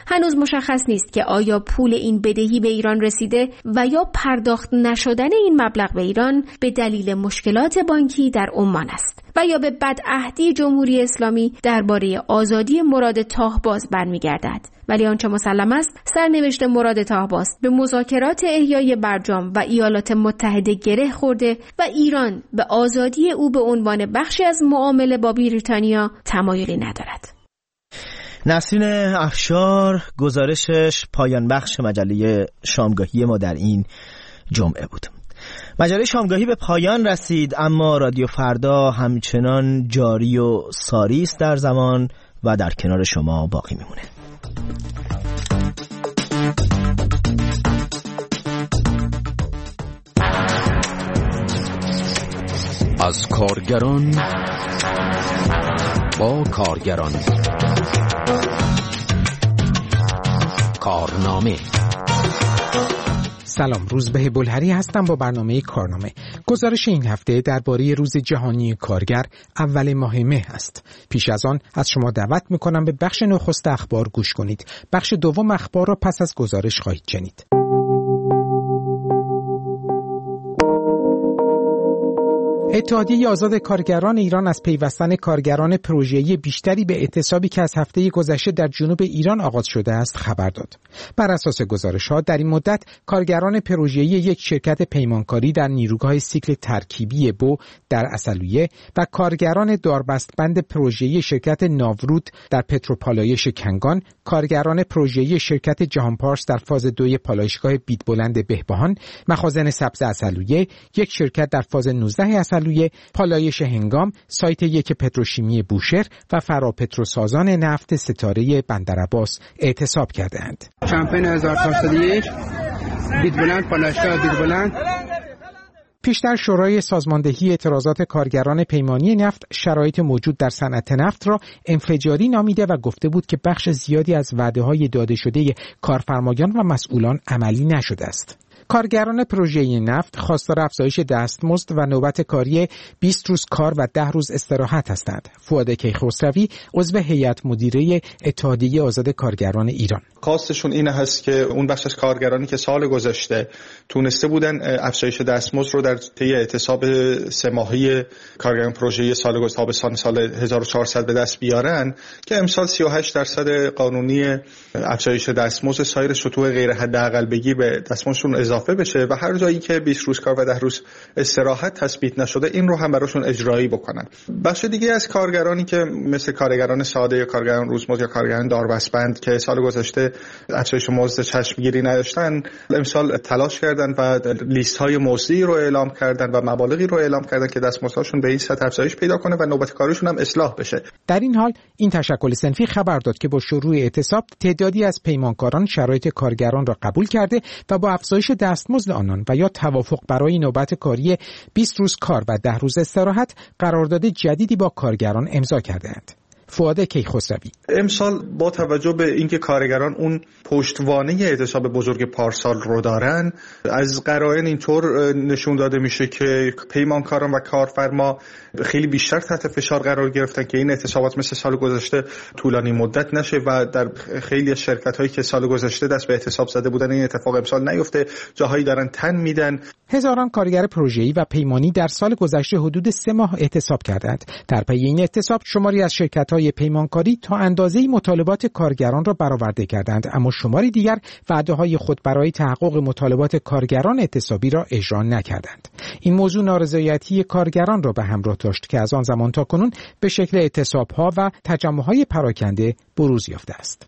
هنوز مشخص نیست که آیا پول این بدهی به ایران رسیده و یا پرداخت نشدن این مبلغ به ایران به دلیل مشکلات بانکی در عمان است و یا به بدعهدی جمهوری اسلامی درباره آزادی مراد طاهباز برمیگردد. ولی آنچه مسلم است سرنوشت مراد طاهباز به مذاکرات احیای برجام و ایالات متحده گره خورده و ایران به آزادی او به عنوان بخشی از معامله با بریتانیا تمایلی ندارد. نسرین افشار گزارشش پایان بخش مجله شامگاهی ما در این جمعه بود. مجله شامگاهی به پایان رسید، اما رادیو فردا همچنان جاری و ساری است در زمان و در کنار شما باقی میمونه. از کارگران با کارگران، کارنامه. سلام، روزبه بلهری هستم با برنامه کارنامه. گزارش این هفته درباره روز جهانی کارگر اول ماه مه است. پیش از آن از شما دعوت میکنم به بخش نخست اخبار گوش کنید. بخش دوم اخبار را پس از گزارش خواهید شنید. اتحادیه آزاد کارگران ایران از پیوستن کارگران پروژه‌ای بیشتری به اعتصابی که از هفته گذشته در جنوب ایران آغاز شده است خبر داد. بر اساس گزارش‌ها در این مدت کارگران پروژه‌ای یک شرکت پیمانکاری در نیروگاه سیکل ترکیبی بو در عسلویه و کارگران داربستبند پروژه‌ای شرکت ناورود در پتروپالایش کنگان، کارگران پروژه‌ای شرکت جهانپارس در فاز 2 پالایشگاه بیدبلند بهبهان، مخازن سبز عسلویه، یک شرکت در فاز 19 پالایش هنگام، سایت 1 پتروشیمی بوشهر و فراپتروسازان نفت ستاره بندرعباس اعتصاب کردند. کمپین 1401 بیدبلند، پالایشگاه بیدبلند. پیشتر شورای سازماندهی اعتراضات کارگران پیمانی نفت شرایط موجود در صنعت نفت را انفجاری نامیده و گفته بود که بخش زیادی از وعده‌های داده شده کارفرمایان و مسئولان عملی نشده است. کارگران پروژه نفت خواستار افزایش دستمزد و نوبت کاری 20 روز کار و 10 روز استراحت هستند. فؤاد کیخسروی عضو هیئت مدیره اتحادیه آزاد کارگران ایران: خواستشون این هست که اون بخش از کارگرانی که سال گذشته تونسته بودن افزایش دستمزد رو در طی اعتصاب 3 ماهه کارگران پروژه سال گذشته تابستان سال 1400 به دست بیارن، که امسال 38% قانونی افزایش دستمزد سایر سطوح غیر حداقل بگیر به دستمزدشون اضافه بشه و هر جایی که 20 روز کار و 10 روز استراحت تثبیت نشده این رو هم براشون اجرایی بکنن. بخش دیگه از کارگرانی که مثل کارگران ساده یا کارگران روزمزد یا کارگران داربستبند که سال گذشته افزایش مزد چشمگیری نداشتن، امسال تلاش کردن و لیست های مزدی رو اعلام کردن و مبالغی رو اعلام کردن که دستمزدشون به این سطح افزایش پیدا کنه و نوبت کاریشون هم اصلاح بشه. در این حال این تشکل صنفی خبر داد که با شروع اعتصاب تعدادی از پیمانکاران شرایط کارگران را قبول کرده و با افزایش دستمزد آنان و یا توافق برای نوبت کاری 20 روز کار و 10 روز استراحت قرارداد جدیدی با کارگران امضا کردند. فؤاد کیخسروی: امسال با توجه به اینکه کارگران اون پشتوانه اعتصاب بزرگ پارسال رو دارن، از قرائن اینطور نشون داده میشه که پیمانکاران و کارفرما خیلی بیشتر تحت فشار قرار گرفتن که این اعتصابات مثل سال گذشته طولانی مدت نشه و در خیلی از شرکت‌هایی که سال گذشته دست به اعتصاب زده بودن این اتفاق امسال نیفته، جاهایی دارن تن میدن. هزاران کارگر پروژه‌ای و پیمانی در سال گذشته حدود 3 ماه اعتصاب کردند. در پی این اعتصاب شماری از شرکت‌های پیمانکاری تا اندازه‌ای مطالبات کارگران را برآورده کردند، اما شماری دیگر وعده‌های خود برای تحقق مطالبات کارگران اعتصابی را اجرا نکردند. این موضوع نارضایتی کارگران را به همراه داشت که از آن زمان تا کنون به شکل اعتصاب‌ها و تجمع‌های پراکنده بروز یافته است.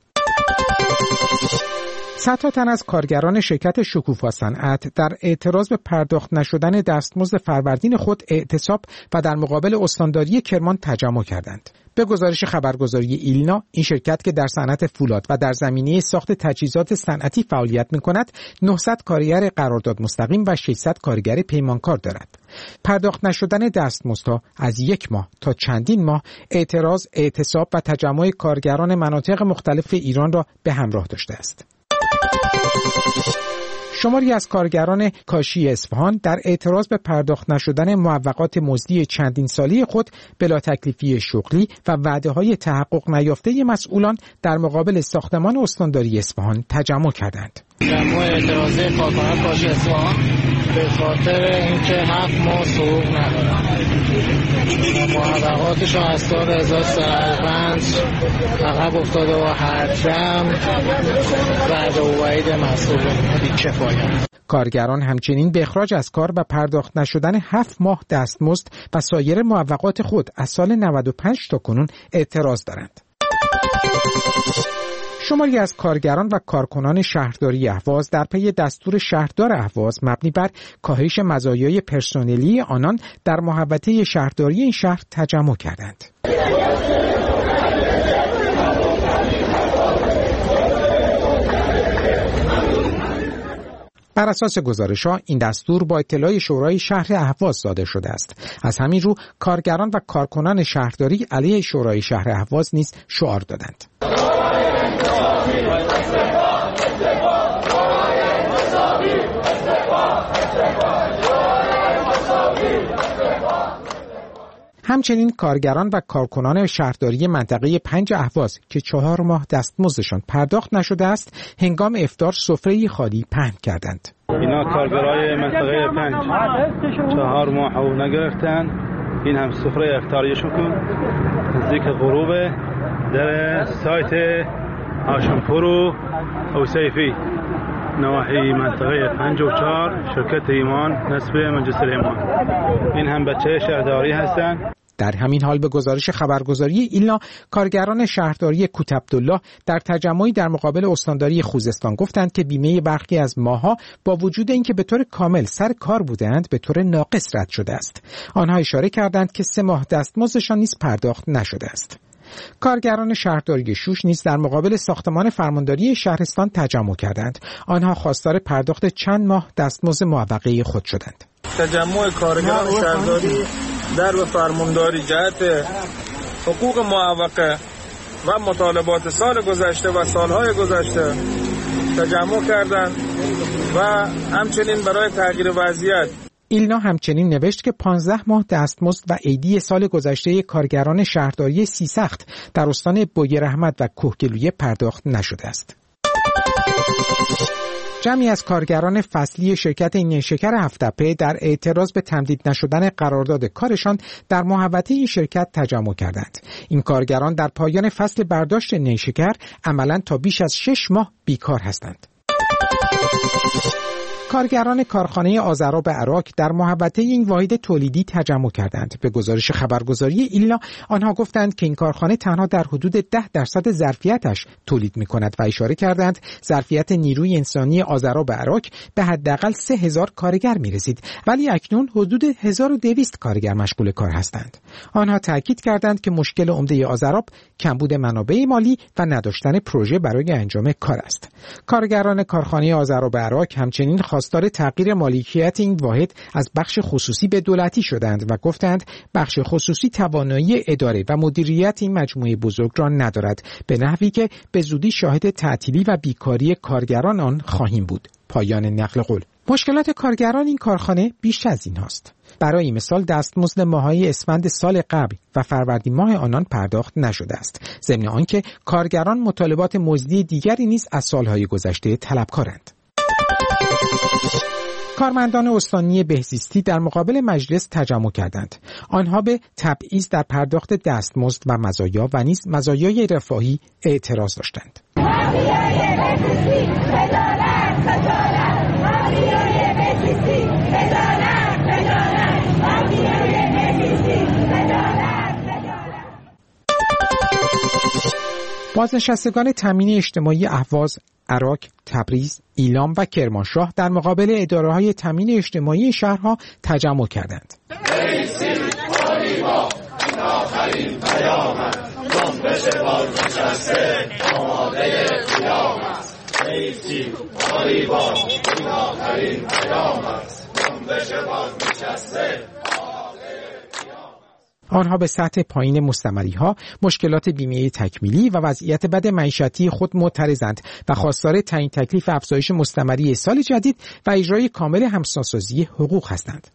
صدها تن از کارگران شرکت شکوفا صنعت در اعتراض به پرداخت نشدن دستمزد فروردین خود اعتصاب و در مقابل استانداری کرمان تجمع کردند. به گزارش خبرگزاری ایلنا، این شرکت که در صنعت فولاد و در زمینه ساخت تجهیزات صنعتی فعالیت می‌کند، 900 کارگر قرارداد مستقیم و 600 کارگر پیمانکار دارد. پرداخت نشدن دستمزدها از 1 ماه تا چندین ماه اعتراض، اعتصاب و تجمع کارگران مناطق مختلف ایران را به همراه داشته است. شماری از کارگران کاشی اصفهان در اعتراض به پرداخت نشدن معوقات مزدی چندین ساله خود بلا تکلیفی شغلی و وعده‌های تحقق نیافته مسئولان در مقابل ساختمان استانداری اصفهان تجمع کردند. تجمع اعتراضی کارکنان کاشی اصفهان به خاطر اینکه 7 ماه حقوق ندارن. معوقاتشون از سال 1305 عقب افتاده و هر دم وعده و وعید مسئولان بی‌کفایت. کارگران همچنین به اخراج از کار و پرداخت نشدن 7 ماه دستمزد و سایر معوقات خود از سال 95 تا کنون اعتراض دارند. شماری از کارگران و کارکنان شهرداری اهواز در پی دستور شهردار اهواز مبنی بر کاهش مزایای پرسنلی آنان در محوطه شهرداری این شهر تجمع کردند. بر اساس گزارش‌ها این دستور با اطلاع شورای شهر اهواز صادر شده است. از همین رو کارگران و کارکنان شهرداری علیه شورای شهر اهواز نیز شعار دادند. همچنین کارگران و کارکنان شهرداری منطقه 5 اهواز که 4 ماه دستمزدشان پرداخت نشده است، هنگام افطار سفره خالی پهن کردند. اینا کارگرای منطقه 5 4 ماه حقوق نگرفتن. این هم سفره افطاریشون نزدیک غروب در سایت هاشمپور و اوسیفی نواحی منطقه 5 و 4 شرکت ایمان نسب منجسر ایمان. این هم بچه شهرداری هستن. در همین حال به گزارش خبرگزاری ایلنا، کارگران شهرداری کوتعبدالله در تجمعی در مقابل استانداری خوزستان گفتند که بیمه برخی از ماها با وجود اینکه به طور کامل سر کار بودند به طور ناقص رد شده است. آنها اشاره کردند که 3 ماه دستمزدشان نیز پرداخت نشده است. کارگران شهرداری شوش نیز در مقابل ساختمان فرمانداری شهرستان تجمع کردند. آنها خواستار پرداخت چند ماه دستمزد معوقه خود شدند. تجمع کارگران شهرداری در فرمانداری جهت حقوق معوقه و مطالبات سال گذشته و سالهای گذشته تجمع کردند و همچنین برای تغییر وضعیت. ایلنا همچنین نوشت که 15 ماه دستمزد و عیدی سال گذشته کارگران شهرداری سیسخت در استان بویراحمد و کوهگلویه پرداخت نشده است. جمعی از کارگران فصلی شرکت نیشکر هفت‌تپه در اعتراض به تمدید نشدن قرارداد کارشان در محوطه این شرکت تجمع کردند. این کارگران در پایان فصل برداشت نیشکر عملاً تا بیش از 6 ماه بیکار هستند. کارگران کارخانه آذراب عراق در محوطه این واحد تولیدی تجمع کردند. به گزارش خبرگزاری ایلنا، آنها گفتند که این کارخانه تنها در حدود 10% ظرفیتش تولید می‌کند و اشاره کردند ظرفیت نیروی انسانی آذراب عراق به حداقل 3000 کارگر می‌رسید، ولی اکنون حدود 1200 کارگر مشغول کار هستند. آنها تاکید کردند که مشکل عمده آذراب کمبود منابع مالی و نداشتن پروژه برای انجام کار است. کارگران کارخانه آذراب عراق همچنین خواستار تغییر مالکیت این واحد از بخش خصوصی به دولتی شدند و گفتند بخش خصوصی توانایی اداره و مدیریت این مجموعه بزرگ را ندارد، به نحوی که به زودی شاهد تعطیلی و بیکاری کارگران آن خواهیم بود. پایان نقل قول. مشکلات کارگران این کارخانه بیش از این هاست. برای مثال دستمزد ماه‌های اسفند سال قبل و فروردین ماه آنان پرداخت نشده است، ضمن آنکه کارگران مطالبات مزدی دیگری نیز از سالهای گذشته طلبکارند. کارمندان استانی بهزیستی در مقابل مجلس تجمع کردند. آنها به تبعیض در پرداخت دستمزد و مزایا و نیز مزایای رفاهی اعتراض داشتند. بازنشستگان تامین اجتماعی اهواز، عراق، تبریز، ایلام و کرمانشاه در مقابل اداره‌های تامین اجتماعی شهرها تجمع کردند. آنها به سطح پایین مستمری‌ها، مشکلات بیمه تکمیلی و وضعیت بد معیشتی خود معترضند و خواستار تعیین تکلیف افزایش مستمری سال جدید و اجرای کامل همسانسازی حقوق هستند.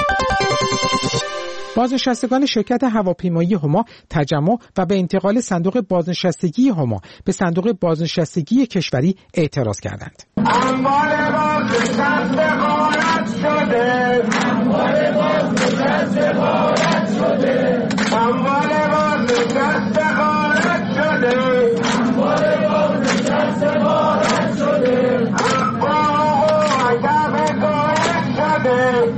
بازنشستگان شرکت هواپیمایی هما تجمع و به انتقال صندوق بازنشستگی هما به صندوق بازنشستگی کشوری اعتراض کردند. اموال بازنشسته غارت شده، اموال بازنشسته غارت شده، اموال بازنشسته غارت شده، اموال بازنشسته غارت شده، حقوق عدم غارت شده.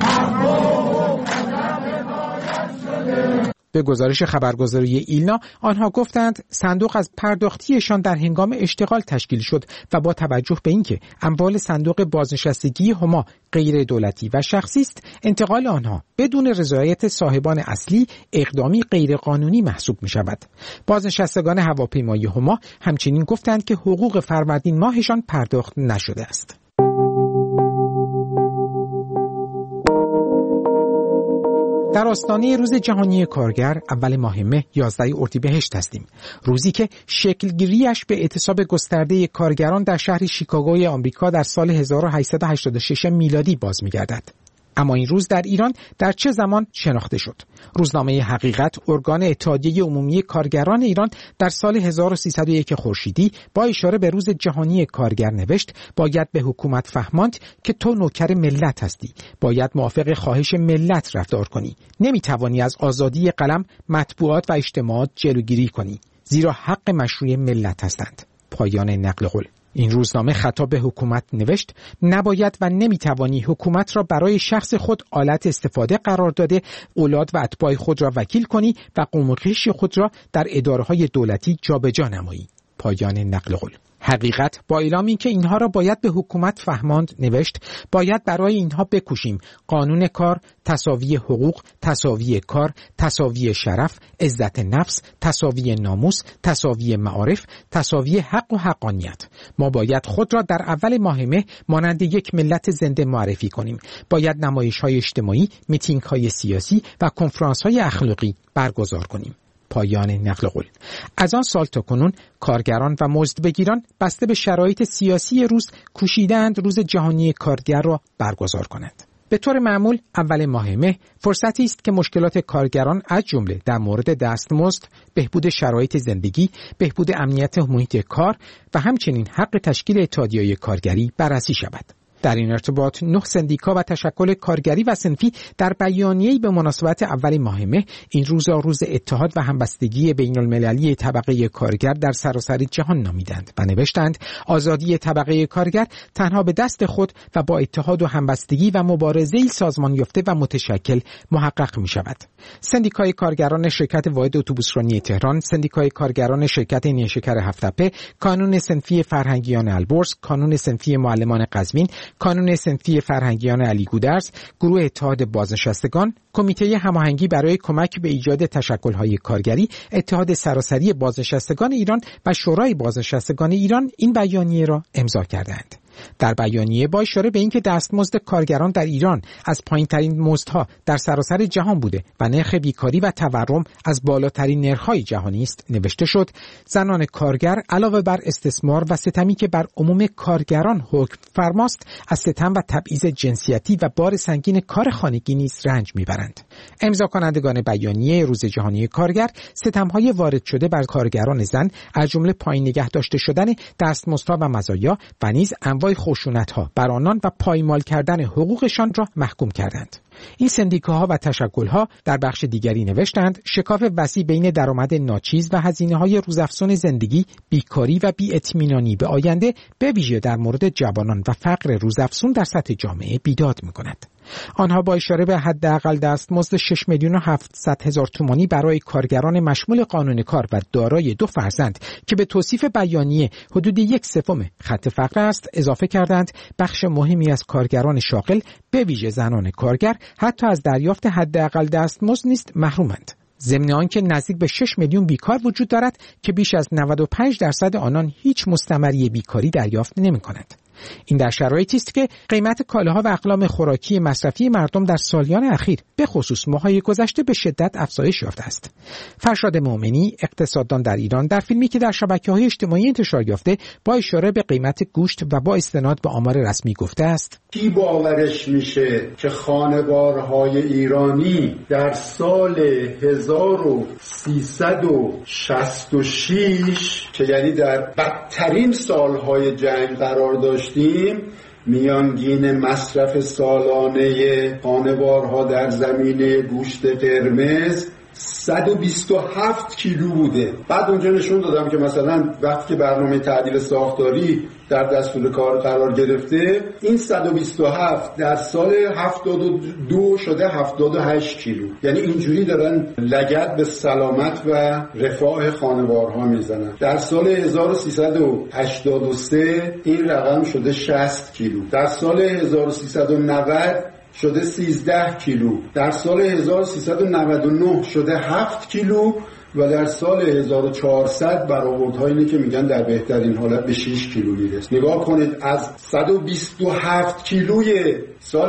به گزارش خبرگزاری ایلنا آنها گفتند صندوق از پرداختیشان در هنگام اشتغال تشکیل شد و با توجه به اینکه اموال صندوق بازنشستگی هما غیر دولتی و شخصی است، انتقال آنها بدون رضایت صاحبان اصلی اقدامی غیر قانونی محسوب می شود. بازنشستگان هواپیمایی هما همچنین گفتند که حقوق فروردین ماهشان پرداخت نشده است. در آستانه روز جهانی کارگر اول ماه مه 11 اردیبهشت هستیم، روزی که شکلگیریش به اعتصاب گسترده کارگران در شهر شیکاگوی آمریکا در سال 1886 میلادی باز می‌گردد. اما این روز در ایران در چه زمان شناخته شد؟ روزنامه حقیقت، ارگان اتحادیه عمومی کارگران ایران، در سال 1301 خورشیدی با اشاره به روز جهانی کارگر نوشت: باید به حکومت فهماند که تو نوکر ملت هستی، باید موافق خواهش ملت رفتار کنی، نمیتوانی از آزادی قلم، مطبوعات و اجتماعات جلوگیری کنی، زیرا حق مشروع ملت هستند. پایان نقل قول. این روزنامه خطاب به حکومت نوشت: نباید و نمیتوانی حکومت را برای شخص خود آلت استفاده قرار داده، اولاد و اتباع خود را وکیل کنی و قوم و خویش خود را در اداره‌های دولتی جابجا نمایی. پایان نقل قول. حقیقت با اعلامی که اینها را باید به حکومت فهماند نوشت: باید برای اینها بکوشیم قانون کار، تساوی حقوق، تساوی کار، تساوی شرف، عزت نفس، تساوی ناموس، تساوی معارف، تساوی حق و حقانیت. ما باید خود را در اول ماه مه مانند یک ملت زنده معرفی کنیم. باید نمایش‌های اجتماعی، میتینگ‌های سیاسی و کنفرانس‌های اخلاقی برگزار کنیم. پایان نقل قول. از آن سال تا کنون کارگران و مزدبگیران بسته به شرایط سیاسی روز کوشیدند روز جهانی کارگر را برگزار کنند. به طور معمول اول ماه مه فرصتی است که مشکلات کارگران از جمله در مورد دستمزد، بهبود شرایط زندگی، بهبود امنیت محیط کار و همچنین حق تشکیل اتحادیه‌های کارگری بررسی شود. در این ارتباط 9 سندیکا و تشکل کارگری و صنفی در بیانیه‌ای به مناسبت اول ماه مه این روز را روز اتحاد و همبستگی بین‌المللی طبقه کارگر در سراسر جهان نامیدند و نوشتند: آزادی طبقه کارگر تنها به دست خود و با اتحاد و همبستگی و مبارزه‌ای سازمان یافته و متشکل محقق می‌شود. سندیکای کارگران شرکت واحد اتوبوسرانی تهران، سندیکای کارگران شرکت نیشکر هفت‌تپه، کانون صنفی فرهنگیان البرز، کانون صنفی معلمان قزوین، کانون صنفی فرهنگیان علی گودرز، گروه اتحاد بازنشستگان، کمیته هماهنگی برای کمک به ایجاد تشکل‌های کارگری، اتحاد سراسری بازنشستگان ایران و شورای بازنشستگان ایران این بیانیه را امضا کردند. در بیانیه با اشاره به اینکه دستمزد کارگران در ایران از پایین‌ترین مزدها در سراسر جهان بوده و نرخ بیکاری و تورم از بالاترین نرخ‌های جهانی است نوشته شد: زنان کارگر علاوه بر استثمار و ستمی که بر عموم کارگران حکم فرماست، از ستم و تبعیض جنسیتی و بار سنگین کار خانگی نیز رنج میبرند. امضا کنندگان بیانیه روز جهانی کارگر ستم‌های وارد شده بر کارگران زن از جمله پایین نگه داشته شدن دستمزدها و مزایا و نیز انواع خشونت‌ها بر آنان و پایمال کردن حقوقشان را محکوم کردند. این سندیکاها و تشکل‌ها در بخش دیگری نوشتند: شکاف وسیع بین درآمد ناچیز و هزینه‌های روزافزون زندگی، بیکاری و بی‌اطمینانی به آینده به ویژه در مورد جوانان و فقر روزافزون در سطح جامعه بیداد می‌کند. آنها با اشاره به حداقل دستمزد 6,700,000 تومانی برای کارگران مشمول قانون کار و دارای 2 فرزند که به توصیف بیانیه حدود 1/3 خط فقر است اضافه کردند: بخش مهمی از کارگران شاغل به ویژه زنان کارگر حتی از دریافت حداقل دستمزد نیز محرومند. ضمن آنکه نزدیک به 6 میلیون بیکار وجود دارد که بیش از 95% آنان هیچ مستمری بیکاری دریافت نمی‌کنند. این در شرایطی است که قیمت کالاها و اقلام خوراکی مصرفی مردم در سالیان اخیر به خصوص ماه‌های گذشته به شدت افزایش یافته است. فرشاد مومنی، اقتصاددان در ایران، در فیلمی که در شبکه‌های اجتماعی انتشار یافته با اشاره به قیمت گوشت و با استناد به آمار رسمی گفته است: کی باورش میشه که خانوارهای ایرانی در سال 1366 که یعنی در بدترین سالهای جنگ قرار داشتیم، میانگین مصرف سالانه خانوارها در زمینه گوشت قرمز 127 کیلو بوده. بعد اونجا نشون دادم که مثلا وقتی که برنامه تعدیل ساختاری در دستور کار قرار گرفته، این 127 در سال 72 شده 78 کیلو. یعنی اینجوری دارن لگد به سلامت و رفاه خانوارها میزنن. در سال 1383 این رقم شده 60 کیلو. در سال 1390 شده 13 کیلو. در سال 1399 شده 7 کیلو و در سال 1400 برآوردها اینه که میگن در بهترین حالت به 6 کیلو میرسه. نگاه کنید، از 127 کیلوی سال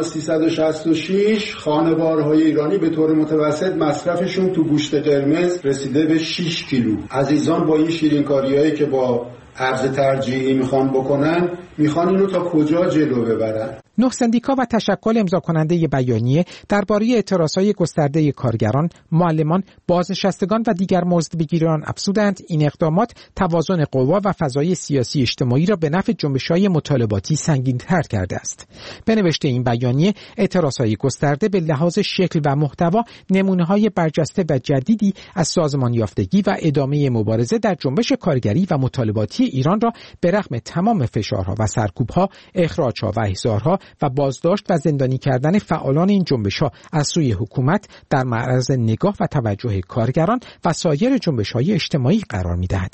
1366 خانوارهای ایرانی به طور متوسط مصرفشون تو گوشت قرمز رسیده به 6 کیلو. عزیزان با این شیرینکاریایی که با ارز ترجیحی میخوان بکنن، میخوان اینو تا کجا جلو ببرن؟ 9 سندیکا و تشکل امضا کننده بیانیه درباره اعتراضهای گسترده کارگران، معلمان، بازنشستگان و دیگر مزدبگیران افزودند این اقدامات توازن قوا و فضای سیاسی اجتماعی را به نفع جنبش‌های مطالباتی سنگین‌تر کرده است. به نوشته این بیانیه، اعتراضهای گسترده به لحاظ شکل و محتوا نمونه‌های برجسته و جدیدی از سازمان یافتگی و ادامه مبارزه در جنبش کارگری و مطالباتی ایران را به رغم تمام فشارها و سرکوب‌ها، اخراج‌ها و احضارها و بازداشت و زندانی کردن فعالان این جنبش‌ها از سوی حکومت در معرض نگاه و توجه کارگران و سایر جنبش‌های اجتماعی قرار می‌دهد.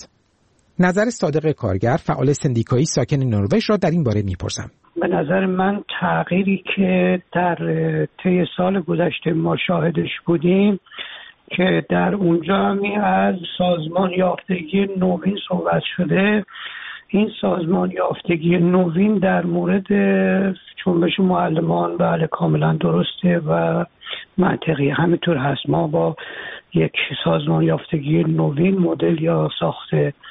نظر صادق کارگر، فعال سندیکایی ساکن نروژ را در این باره می‌پرسم. به نظر من تغییری که در طی سال گذشته ما شاهدش بودیم که در اونجا همی از سازمان یافتگی نوین صحبت شده، این سازمان یافتگی نوین در مورد جنبش معلمان بله کاملا درسته و منطقی، همینطور هست. ما با یک سازمان یافتگی نوین مدل یا ساخت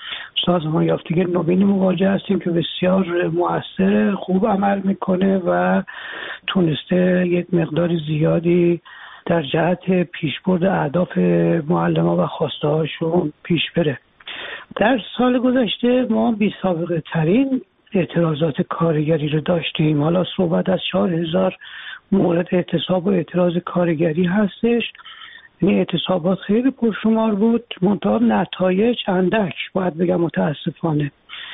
سازمان یافتگی نوین مواجه هستیم که بسیار مؤثر، خوب عمل میکنه و تونسته یک مقدار زیادی در جهت پیشبرد اهداف معلمان و خواسته هاشون پیش بره. در سال گذشته ما بی سابقه ترین اعتراضات کارگری رو داشتیم. حالا صحبت از 4000 مورد اعتصاب و اعتراض کارگری هستش. این اعتصابات خیلی پرشمار بود، منتها نتایج اندک، باید بگم متاسفانه.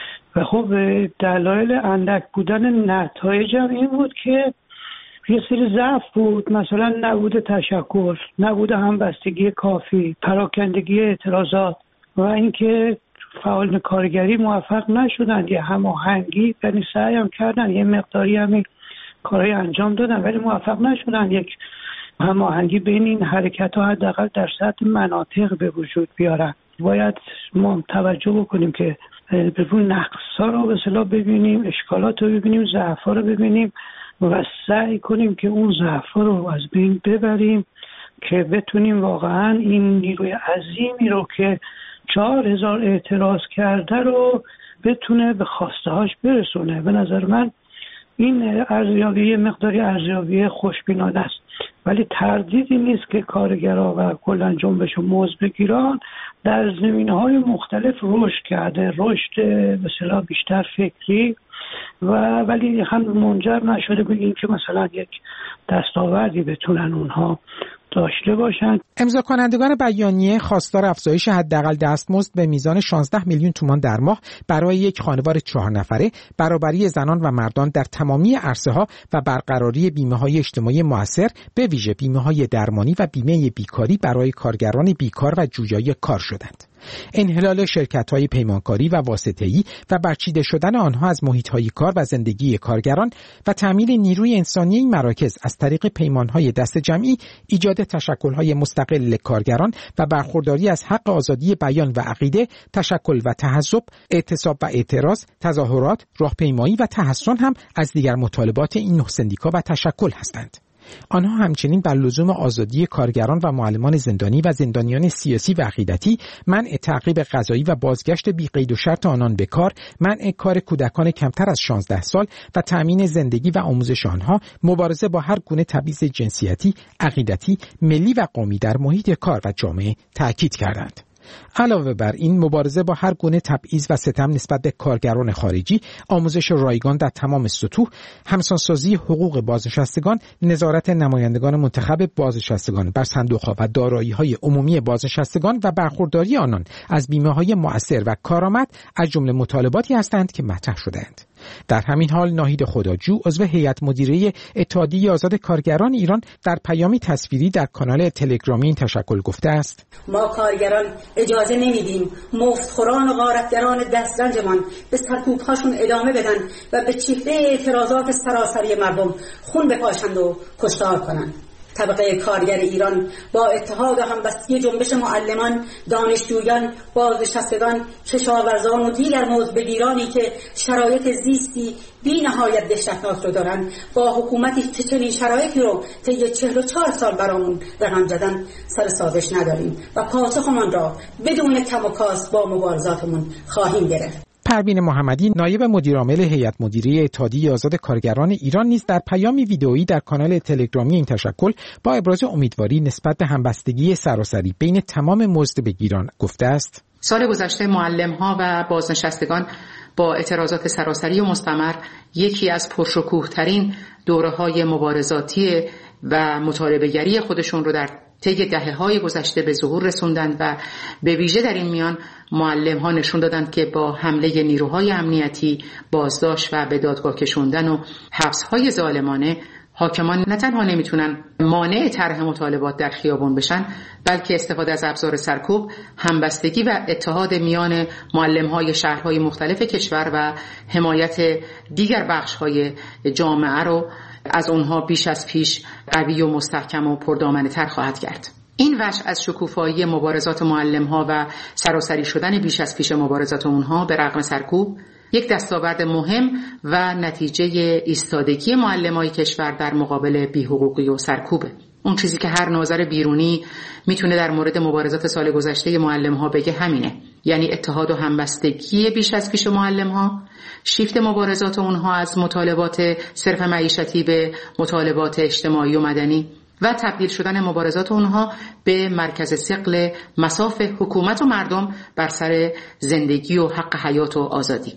و خب دلایل اندک بودن نتایج هم این بود که یه سری ضعف بود، مثلا نبود تشکر، نبود همبستگی کافی، پراکندگی اعتراضات و اینکه فعالان کارگری موفق نشدن یه هماهنگی، یعنی سعی هم کردن یه مقداری همین کارهای انجام دادن ولی موفق نشدن یک هماهنگی بین این حرکت‌ها حداقل در سطح مناطق به وجود بیارن. باید ما توجه بکنیم که ببین نقص‌ها رو به اصطلاح ببینیم، اشکالات رو ببینیم، ضعف‌ها رو ببینیم و سعی کنیم که اون ضعف‌ها رو از بین ببریم که بتونیم واقعا این نیروی عظیمی رو که 4000 اعتراض کرده رو بتونه به خواسته هاش برسونه. به نظر من این ارزیابی مقداری ارزیابی خوشبینانه است، ولی تردیدی نیست که کارگرها و کلا جنبش مزدبگیران در زمینه‌های مختلف رشد کرده، رشد به اصطلاح بیشتر فکری ولی هم منجر نشده به این که مثلا یک دستاوردی بتونن اونها داشته باشند. امضا کنندگان بیانیه خواستار افزایش حداقل دستمزد به میزان 16 میلیون تومان در ماه برای یک خانوار 4 نفره، برابری زنان و مردان در تمامی عرصه‌ها و برقراری بیمه‌های اجتماعی مؤثر، به ویژه بیمه‌های درمانی و بیمه بیکاری برای کارگران بیکار و جویای کار شدند. انحلال شرکت‌های پیمانکاری و واسطه‌ای و برچیده شدن آنها از محیط‌های کار و زندگی کارگران و تأمین نیروی انسانی این مراکز از طریق پیمان‌های دست جمعی، ایجاد تشکل‌های مستقل کارگران و برخورداری از حق آزادی بیان و عقیده، تشکل و تحزب، اعتصاب و اعتراض، تظاهرات، راهپیمایی و تحصن هم از دیگر مطالبات این نه سندیکا و تشکل هستند. آنها همچنین بر لزوم آزادی کارگران و معلمان زندانی و زندانیان سیاسی و عقیدتی، منع تعقیب قضایی و بازگشت بی قید و شرط آنان به کار، منع کار کودکان کمتر از 16 سال و تأمین زندگی و آموزش آنها، مبارزه با هر گونه تبعیض جنسیتی، عقیدتی، ملی و قومی در محیط کار و جامعه تأکید کردند. علاوه بر این، مبارزه با هر گونه تبعیض و ستم نسبت به کارگران خارجی، آموزش رایگان در تمام سطوح، همسانسازی حقوق بازنشستگان، نظارت نمایندگان منتخب بازنشستگان بر صندوق‌ها و دارایی‌های عمومی بازنشستگان و برخورداری آنان از بیمه‌های مؤثر و کارآمد از جمله مطالباتی هستند که مطرح شده‌اند. در همین حال ناهید خداجو، عضو هیئت مدیره اتحادیه آزاد کارگران ایران، در پیامی تصویری در کانال تلگرامی این تشکل گفته است: ما کارگران اجازه نمیدیم مفتخوران و غارتگران دسترنجمان به سرکوب‌هاشون ادامه بدن و به چهره اعتراضات سراسری مردم خون بپاشند و کشتار کنند. طبقه کارگر ایران با اتحاد و همبستی جنبش معلمان، دانشجویان، بازنشستگان، کشاورزان و دیگر موضوع‌بگیرانی که شرایط زیستی بی نهایت دهشتناک رو دارن، با حکومتی که چنین شرایطی رو طی 44 سال برامون رقم زدن سر سازش نداریم و پاسخمان را بدون کم و کاست با مبارزاتمون خواهیم گرفت. پروین محمدی، نایب مدیرعامل هیئت مدیره اتحادیه آزاد کارگران ایران، نیز در پیامی ویدئویی در کانال تلگرامی این تشکل با ابراز امیدواری نسبت به همبستگی سراسری بین تمام مزدبگیران گفته است: سال گذشته معلم‌ها و بازنشستگان با اعتراضات سراسری و مستمر یکی از پرشکوه‌ترین دوره‌های مبارزاتی و مطالبه‌گری خودشون رو در طی دهه‌های گذشته به ظهور رسوندند و به ویژه در این میان معلم‌ها نشون دادند که با حمله نیروهای امنیتی، بازداشت و به دادگاه کشوندن و حبس‌های ظالمانه، حاکمان نه تنها نمیتونن مانع طرح مطالبات در خیابان بشن، بلکه استفاده از ابزار سرکوب، همبستگی و اتحاد میان معلم‌های شهرهای مختلف کشور و حمایت دیگر بخش‌های جامعه رو از اونها بیش از پیش قوی و مستحکم و پردامنه‌تر خواهد کرد. این وجه از شکوفایی مبارزات معلم‌ها و سراسری شدن بیش از پیش مبارزات اونها به رغم سرکوب، یک دستاورد مهم و نتیجه ایستادگی معلمای کشور در مقابل بی‌حقوقی و سرکوبه. اون چیزی که هر ناظر بیرونی میتونه در مورد مبارزات سال گذشته معلم‌ها بگه همینه، یعنی اتحاد و همبستگی بیش از پیش معلم‌ها، شیفت مبارزات اونها از مطالبات صرف معیشتی به مطالبات اجتماعی و مدنی و تبدیل شدن مبارزات اونها به مرکز ثقل مصاف حکومت و مردم بر سر زندگی و حق حیات و آزادی.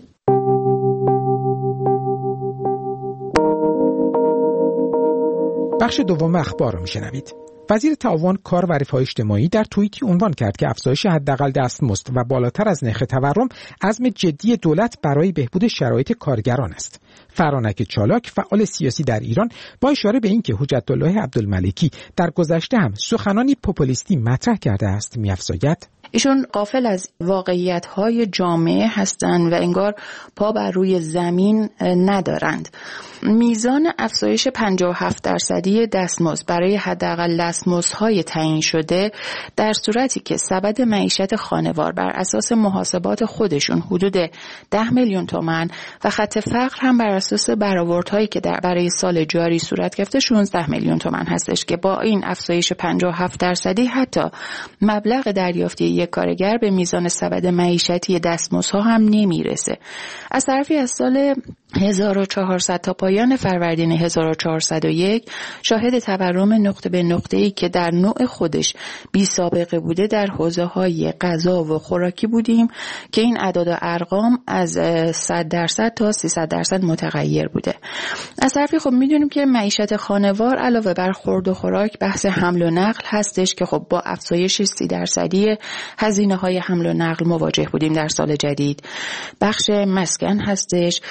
بخش دوم اخبار رو میشنوید. وزیر تعاون، کار و رفاه اجتماعی در توییتی عنوان کرد که افزایش حداقل دستمزد و بالاتر از نرخ تورم عزم جدی دولت برای بهبود شرایط کارگران است. فرانک چالاک، فعال سیاسی در ایران، با اشاره به اینکه حجت الله عبدالملکی در گذشته هم سخنانی پوپولیستی مطرح کرده است، می‌افزاید: ایشون غافل از واقعیت‌های جامعه هستند و انگار پا بر روی زمین ندارند. میزان افزایش 57% دستمزد برای حداقل دستمزدهای تعیین شده در صورتی که سبد معیشت خانوار بر اساس محاسبات خودشون حدود 10 میلیون تومان و خط فقر هم بر اساس برآوردهایی که برای سال جاری صورت گرفته 16 میلیون تومان هستش که با این افزایش 57% حتی مبلغ دریافتی یک کارگر به میزان سبد معیشتی دستمزدها هم نمیرسه. از طرفی از سال 1400 تا پایان فروردین 1401 شاهد تورم نقطه به نقطه‌ای که در نوع خودش بی سابقه بوده در حوزه‌های غذا و خوراکی بودیم که این اعداد و ارقام از 100% تا 300% متغیر بوده. از طرفی خب میدونیم که معیشت خانوار علاوه بر خورد و خوراک بحث حمل و نقل هستش که خب با افزایش 30% هزینه‌های حمل و نقل مواجه بودیم در سال جدید. بخش مسکن هستش، بخش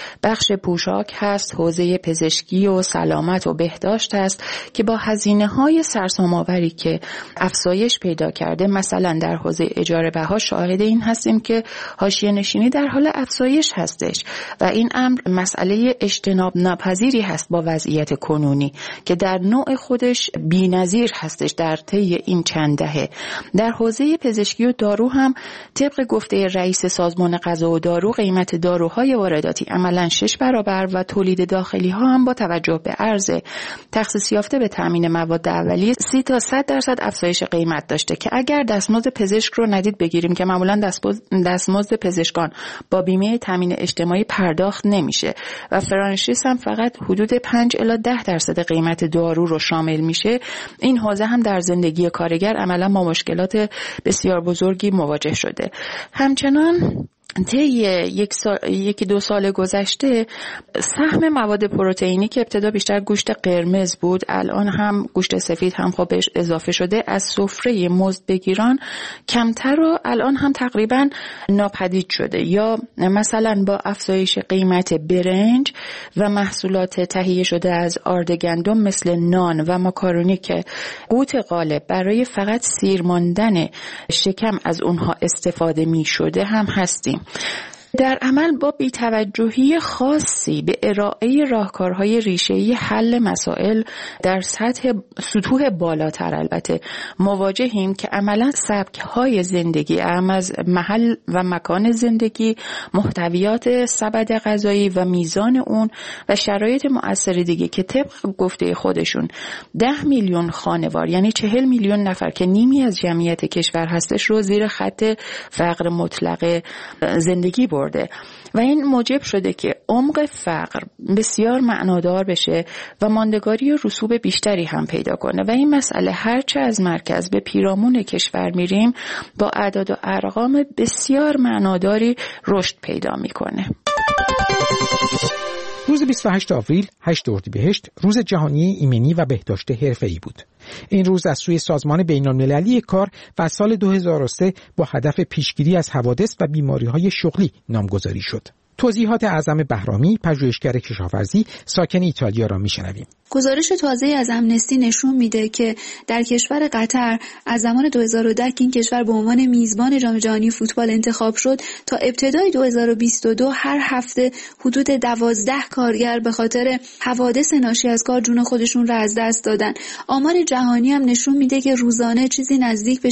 بخش پوشاک هست، حوزه پزشکی و سلامت و بهداشت هست که با هزینه‌های سرسام‌آوری که افزایش پیدا کرده، مثلا در حوزه اجاره بها شاهد این هستیم که حاشیه نشینی در حال افزایش هستش و این امر مسئله اجتناب ناپذیری هست با وضعیت کنونی که در نوع خودش بی‌نظیر هستش در طی این چند دهه. در حوزه پزشکی و دارو هم طبق گفته رئیس سازمان غذا و دارو قیمت داروهای وارداتی عملاً 6 برابر و تولید داخلی ها هم با توجه به عرض تخصیص یافته به تامین مواد اولیه 30 تا 100% افزایش قیمت داشته که اگر دستمزد پزشک رو ندید بگیریم که معمولاً دستمزد پزشکان با بیمه تامین اجتماعی پرداخت نمیشه و فرانشیز هم فقط حدود 5 الی 10% قیمت دارو رو شامل میشه، این حوزه هم در زندگی کارگر عملاً با مشکلات بسیار بزرگی مواجه شده. همچنان طی یکی دو سال گذشته سهم مواد پروتئینی که ابتدا بیشتر گوشت قرمز بود، الان هم گوشت سفید هم خب بهش اضافه شده، از سفره مزدبگیران کمتر و الان هم تقریبا ناپدید شده. یا مثلا با افزایش قیمت برنج و محصولات تهیه شده از آرد گندم مثل نان و ماکارونی که قوت غالب برای فقط سیر ماندن شکم از اونها استفاده می شده هم هستیم. در عمل با بی‌توجهی خاصی به ارائه راهکارهای ریشه‌ای حل مسائل در سطوح بالاتر البته مواجهیم که عملاً سبک‌های زندگی اهم از محل و مکان زندگی، محتویات سبد غذایی و میزان اون و شرایط مؤثر دیگه که طبق گفته خودشون 10 میلیون خانوار یعنی 40 میلیون نفر که نیمی از جمعیت کشور هستش رو زیر خط فقر مطلق زندگی برده و این موجب شده که عمق فقر بسیار معنادار بشه و ماندگاری و رسوب بیشتری هم پیدا کنه و این مسئله هرچه از مرکز به پیرامون کشور میریم با اعداد و ارقام بسیار معناداری رشد پیدا میکنه. روز 28 آوریل 8 اردیبهشت روز جهانی ایمنی و بهداشت حرفه‌ای بود. این روز از سوی سازمان بین‌المللی کار و سال 2003 با هدف پیشگیری از حوادث و بیماری‌های شغلی نامگذاری شد. توضیحات اعظم بهرامی، پژوهشگر کشاورزی ساکن ایتالیا را میشنویم. گزارش تازه از امنستی نشون میده که در کشور قطر از زمان 2010 که این کشور به عنوان میزبان جام جهانی فوتبال انتخاب شد تا ابتدای 2022 هر هفته حدود 12 کارگر به خاطر حوادث ناشی از کار جون خودشون را از دست دادن. آمار جهانی هم نشون میده که روزانه چیزی نزدیک به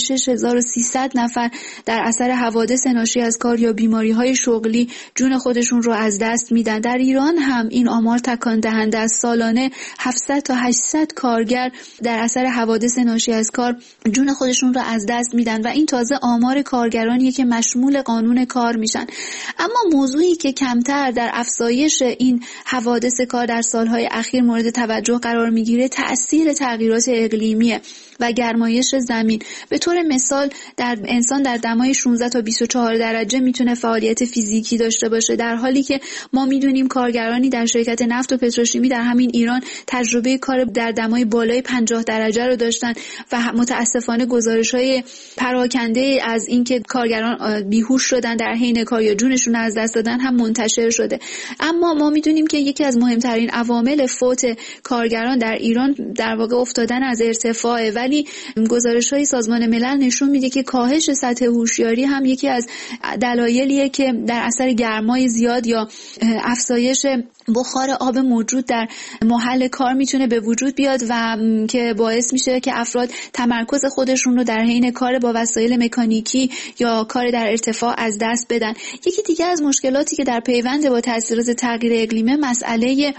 6300 نفر در اثر حوادث ناشی از کار یا بیماری‌های شغلی جون خودشون رو از دست میدن. در ایران هم این آمار تکان دهنده است. سالانه 700 تا 800 کارگر در اثر حوادث ناشی از کار جون خودشون رو از دست میدن و این تازه آمار کارگرانیه که مشمول قانون کار میشن. اما موضوعی که کمتر در افزایش این حوادث کار در سالهای اخیر مورد توجه قرار میگیره تأثیر تغییرات اقلیمیه و گرمایش زمین. به طور مثال انسان در دمای 16 تا 24 درجه میتونه فعالیت فیزیکی داشته باشه، در حالی که ما میدونیم کارگرانی در شرکت نفت و پتروشیمی در همین ایران تجربه کار در دمای بالای 50 درجه رو داشتن و متاسفانه گزارش‌های پراکنده از اینکه کارگران بیهوش شدن در حین کار یا جونشون از دست دادن هم منتشر شده. اما ما میدونیم که یکی از مهمترین عوامل فوت کارگران در ایران در واقع افتادن از ارتفاعه، ولی گزارش‌های سازمان ملل نشون میده که کاهش سطح هوشیاری هم یکی از دلایلیه که در اثر گرمای زیاد یا افزایش بخار آب موجود در محل کار میتونه به وجود بیاد و که باعث میشه که افراد تمرکز خودشون رو در حین کار با وسایل مکانیکی یا کار در ارتفاع از دست بدن. یکی دیگه از مشکلاتی که در پیوند با تاثیرات تغییر اقلیمی مسئله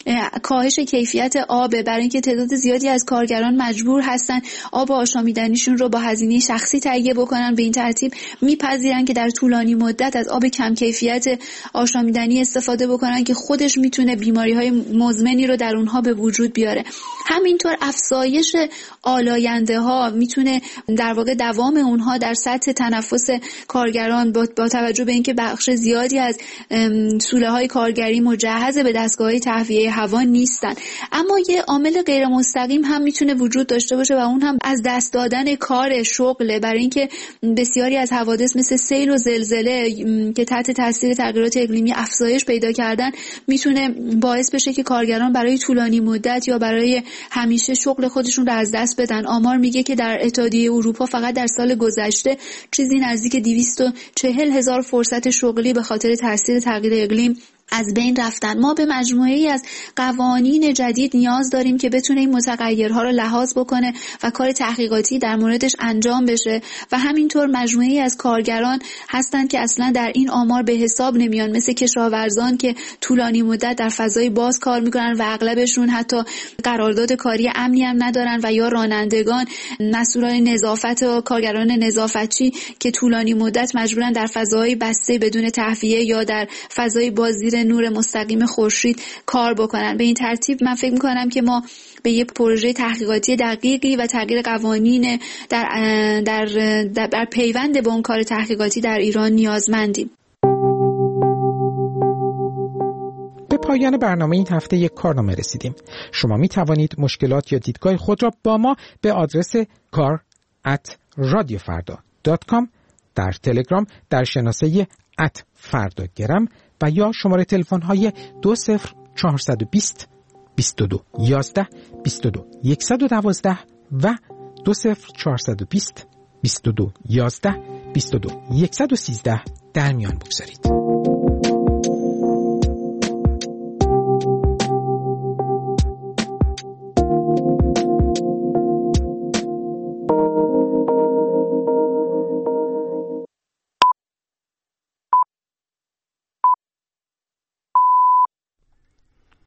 کاهش کیفیت آب، برای اینکه تعداد زیادی از کارگران مجبور هستن آب آشامیدنیشون رو با هزینه شخصی تهیه بکنن، به این ترتیب میپذیرن که در طولانی مدت از آب کم کیفیت آشامیدنی استفاده بکنن که خودش میتونه بیماری‌های مزمنی رو در اونها به وجود بیاره. همینطور افزایش آلاینده‌ها میتونه در واقع دوام اونها در سطح تنفس کارگران با توجه به اینکه بخش زیادی از سوله‌های کارگری مجهز به دستگاه‌های تهویه هوا نیستن. اما یه عامل غیر مستقیم هم میتونه وجود داشته باشه و اون هم از دست دادن کار شغله، برای اینکه بسیاری از حوادث مثل سیل و زلزله که تحت تاثیر تغییرات اقلیمی افزایش پیدا کردن میتونه باعث بشه که کارگران برای طولانی مدت یا برای همیشه شغل خودشون رو از دست بدن. آمار میگه که در اتحادیه اروپا فقط در سال گذشته چیزی نزدیک 240,000 فرصت شغلی به خاطر تاثیر تغییر اقلیم از بین رفتن. ما به مجموعه‌ای از قوانین جدید نیاز داریم که بتونه این متغیرها رو لحاظ بکنه و کار تحقیقاتی در موردش انجام بشه و همینطور مجموعه‌ای از کارگران هستن که اصلا در این آمار به حساب نمیان، مثل کشاورزان که طولانی مدت در فضای باز کار میکنن و اغلبشون حتی قرارداد کاری امنی هم ندارن، و یا رانندگان، مسئولان نظافت و کارگران نظافتچی که طولانی مدت مجبورن در فضای بسته بدون تهویه یا در فضای بازی نور مستقیم خورشید کار بکنن. به این ترتیب من فکر میکنم که ما به یک پروژه تحقیقاتی دقیقی و تغییر قوانین در پیوند با اون کار تحقیقاتی در ایران نیازمندیم. به پایان برنامه این هفته یک کارنامه رسیدیم. شما می توانید مشکلات یا دیدگاه خود را با ما به آدرس kar@radiofarda.com در تلگرام در شناسه @فرداگرم و یا شماره تلفن های 20420 22 11 22 112 و 20420 22 11 22 113 در میان بگذارید.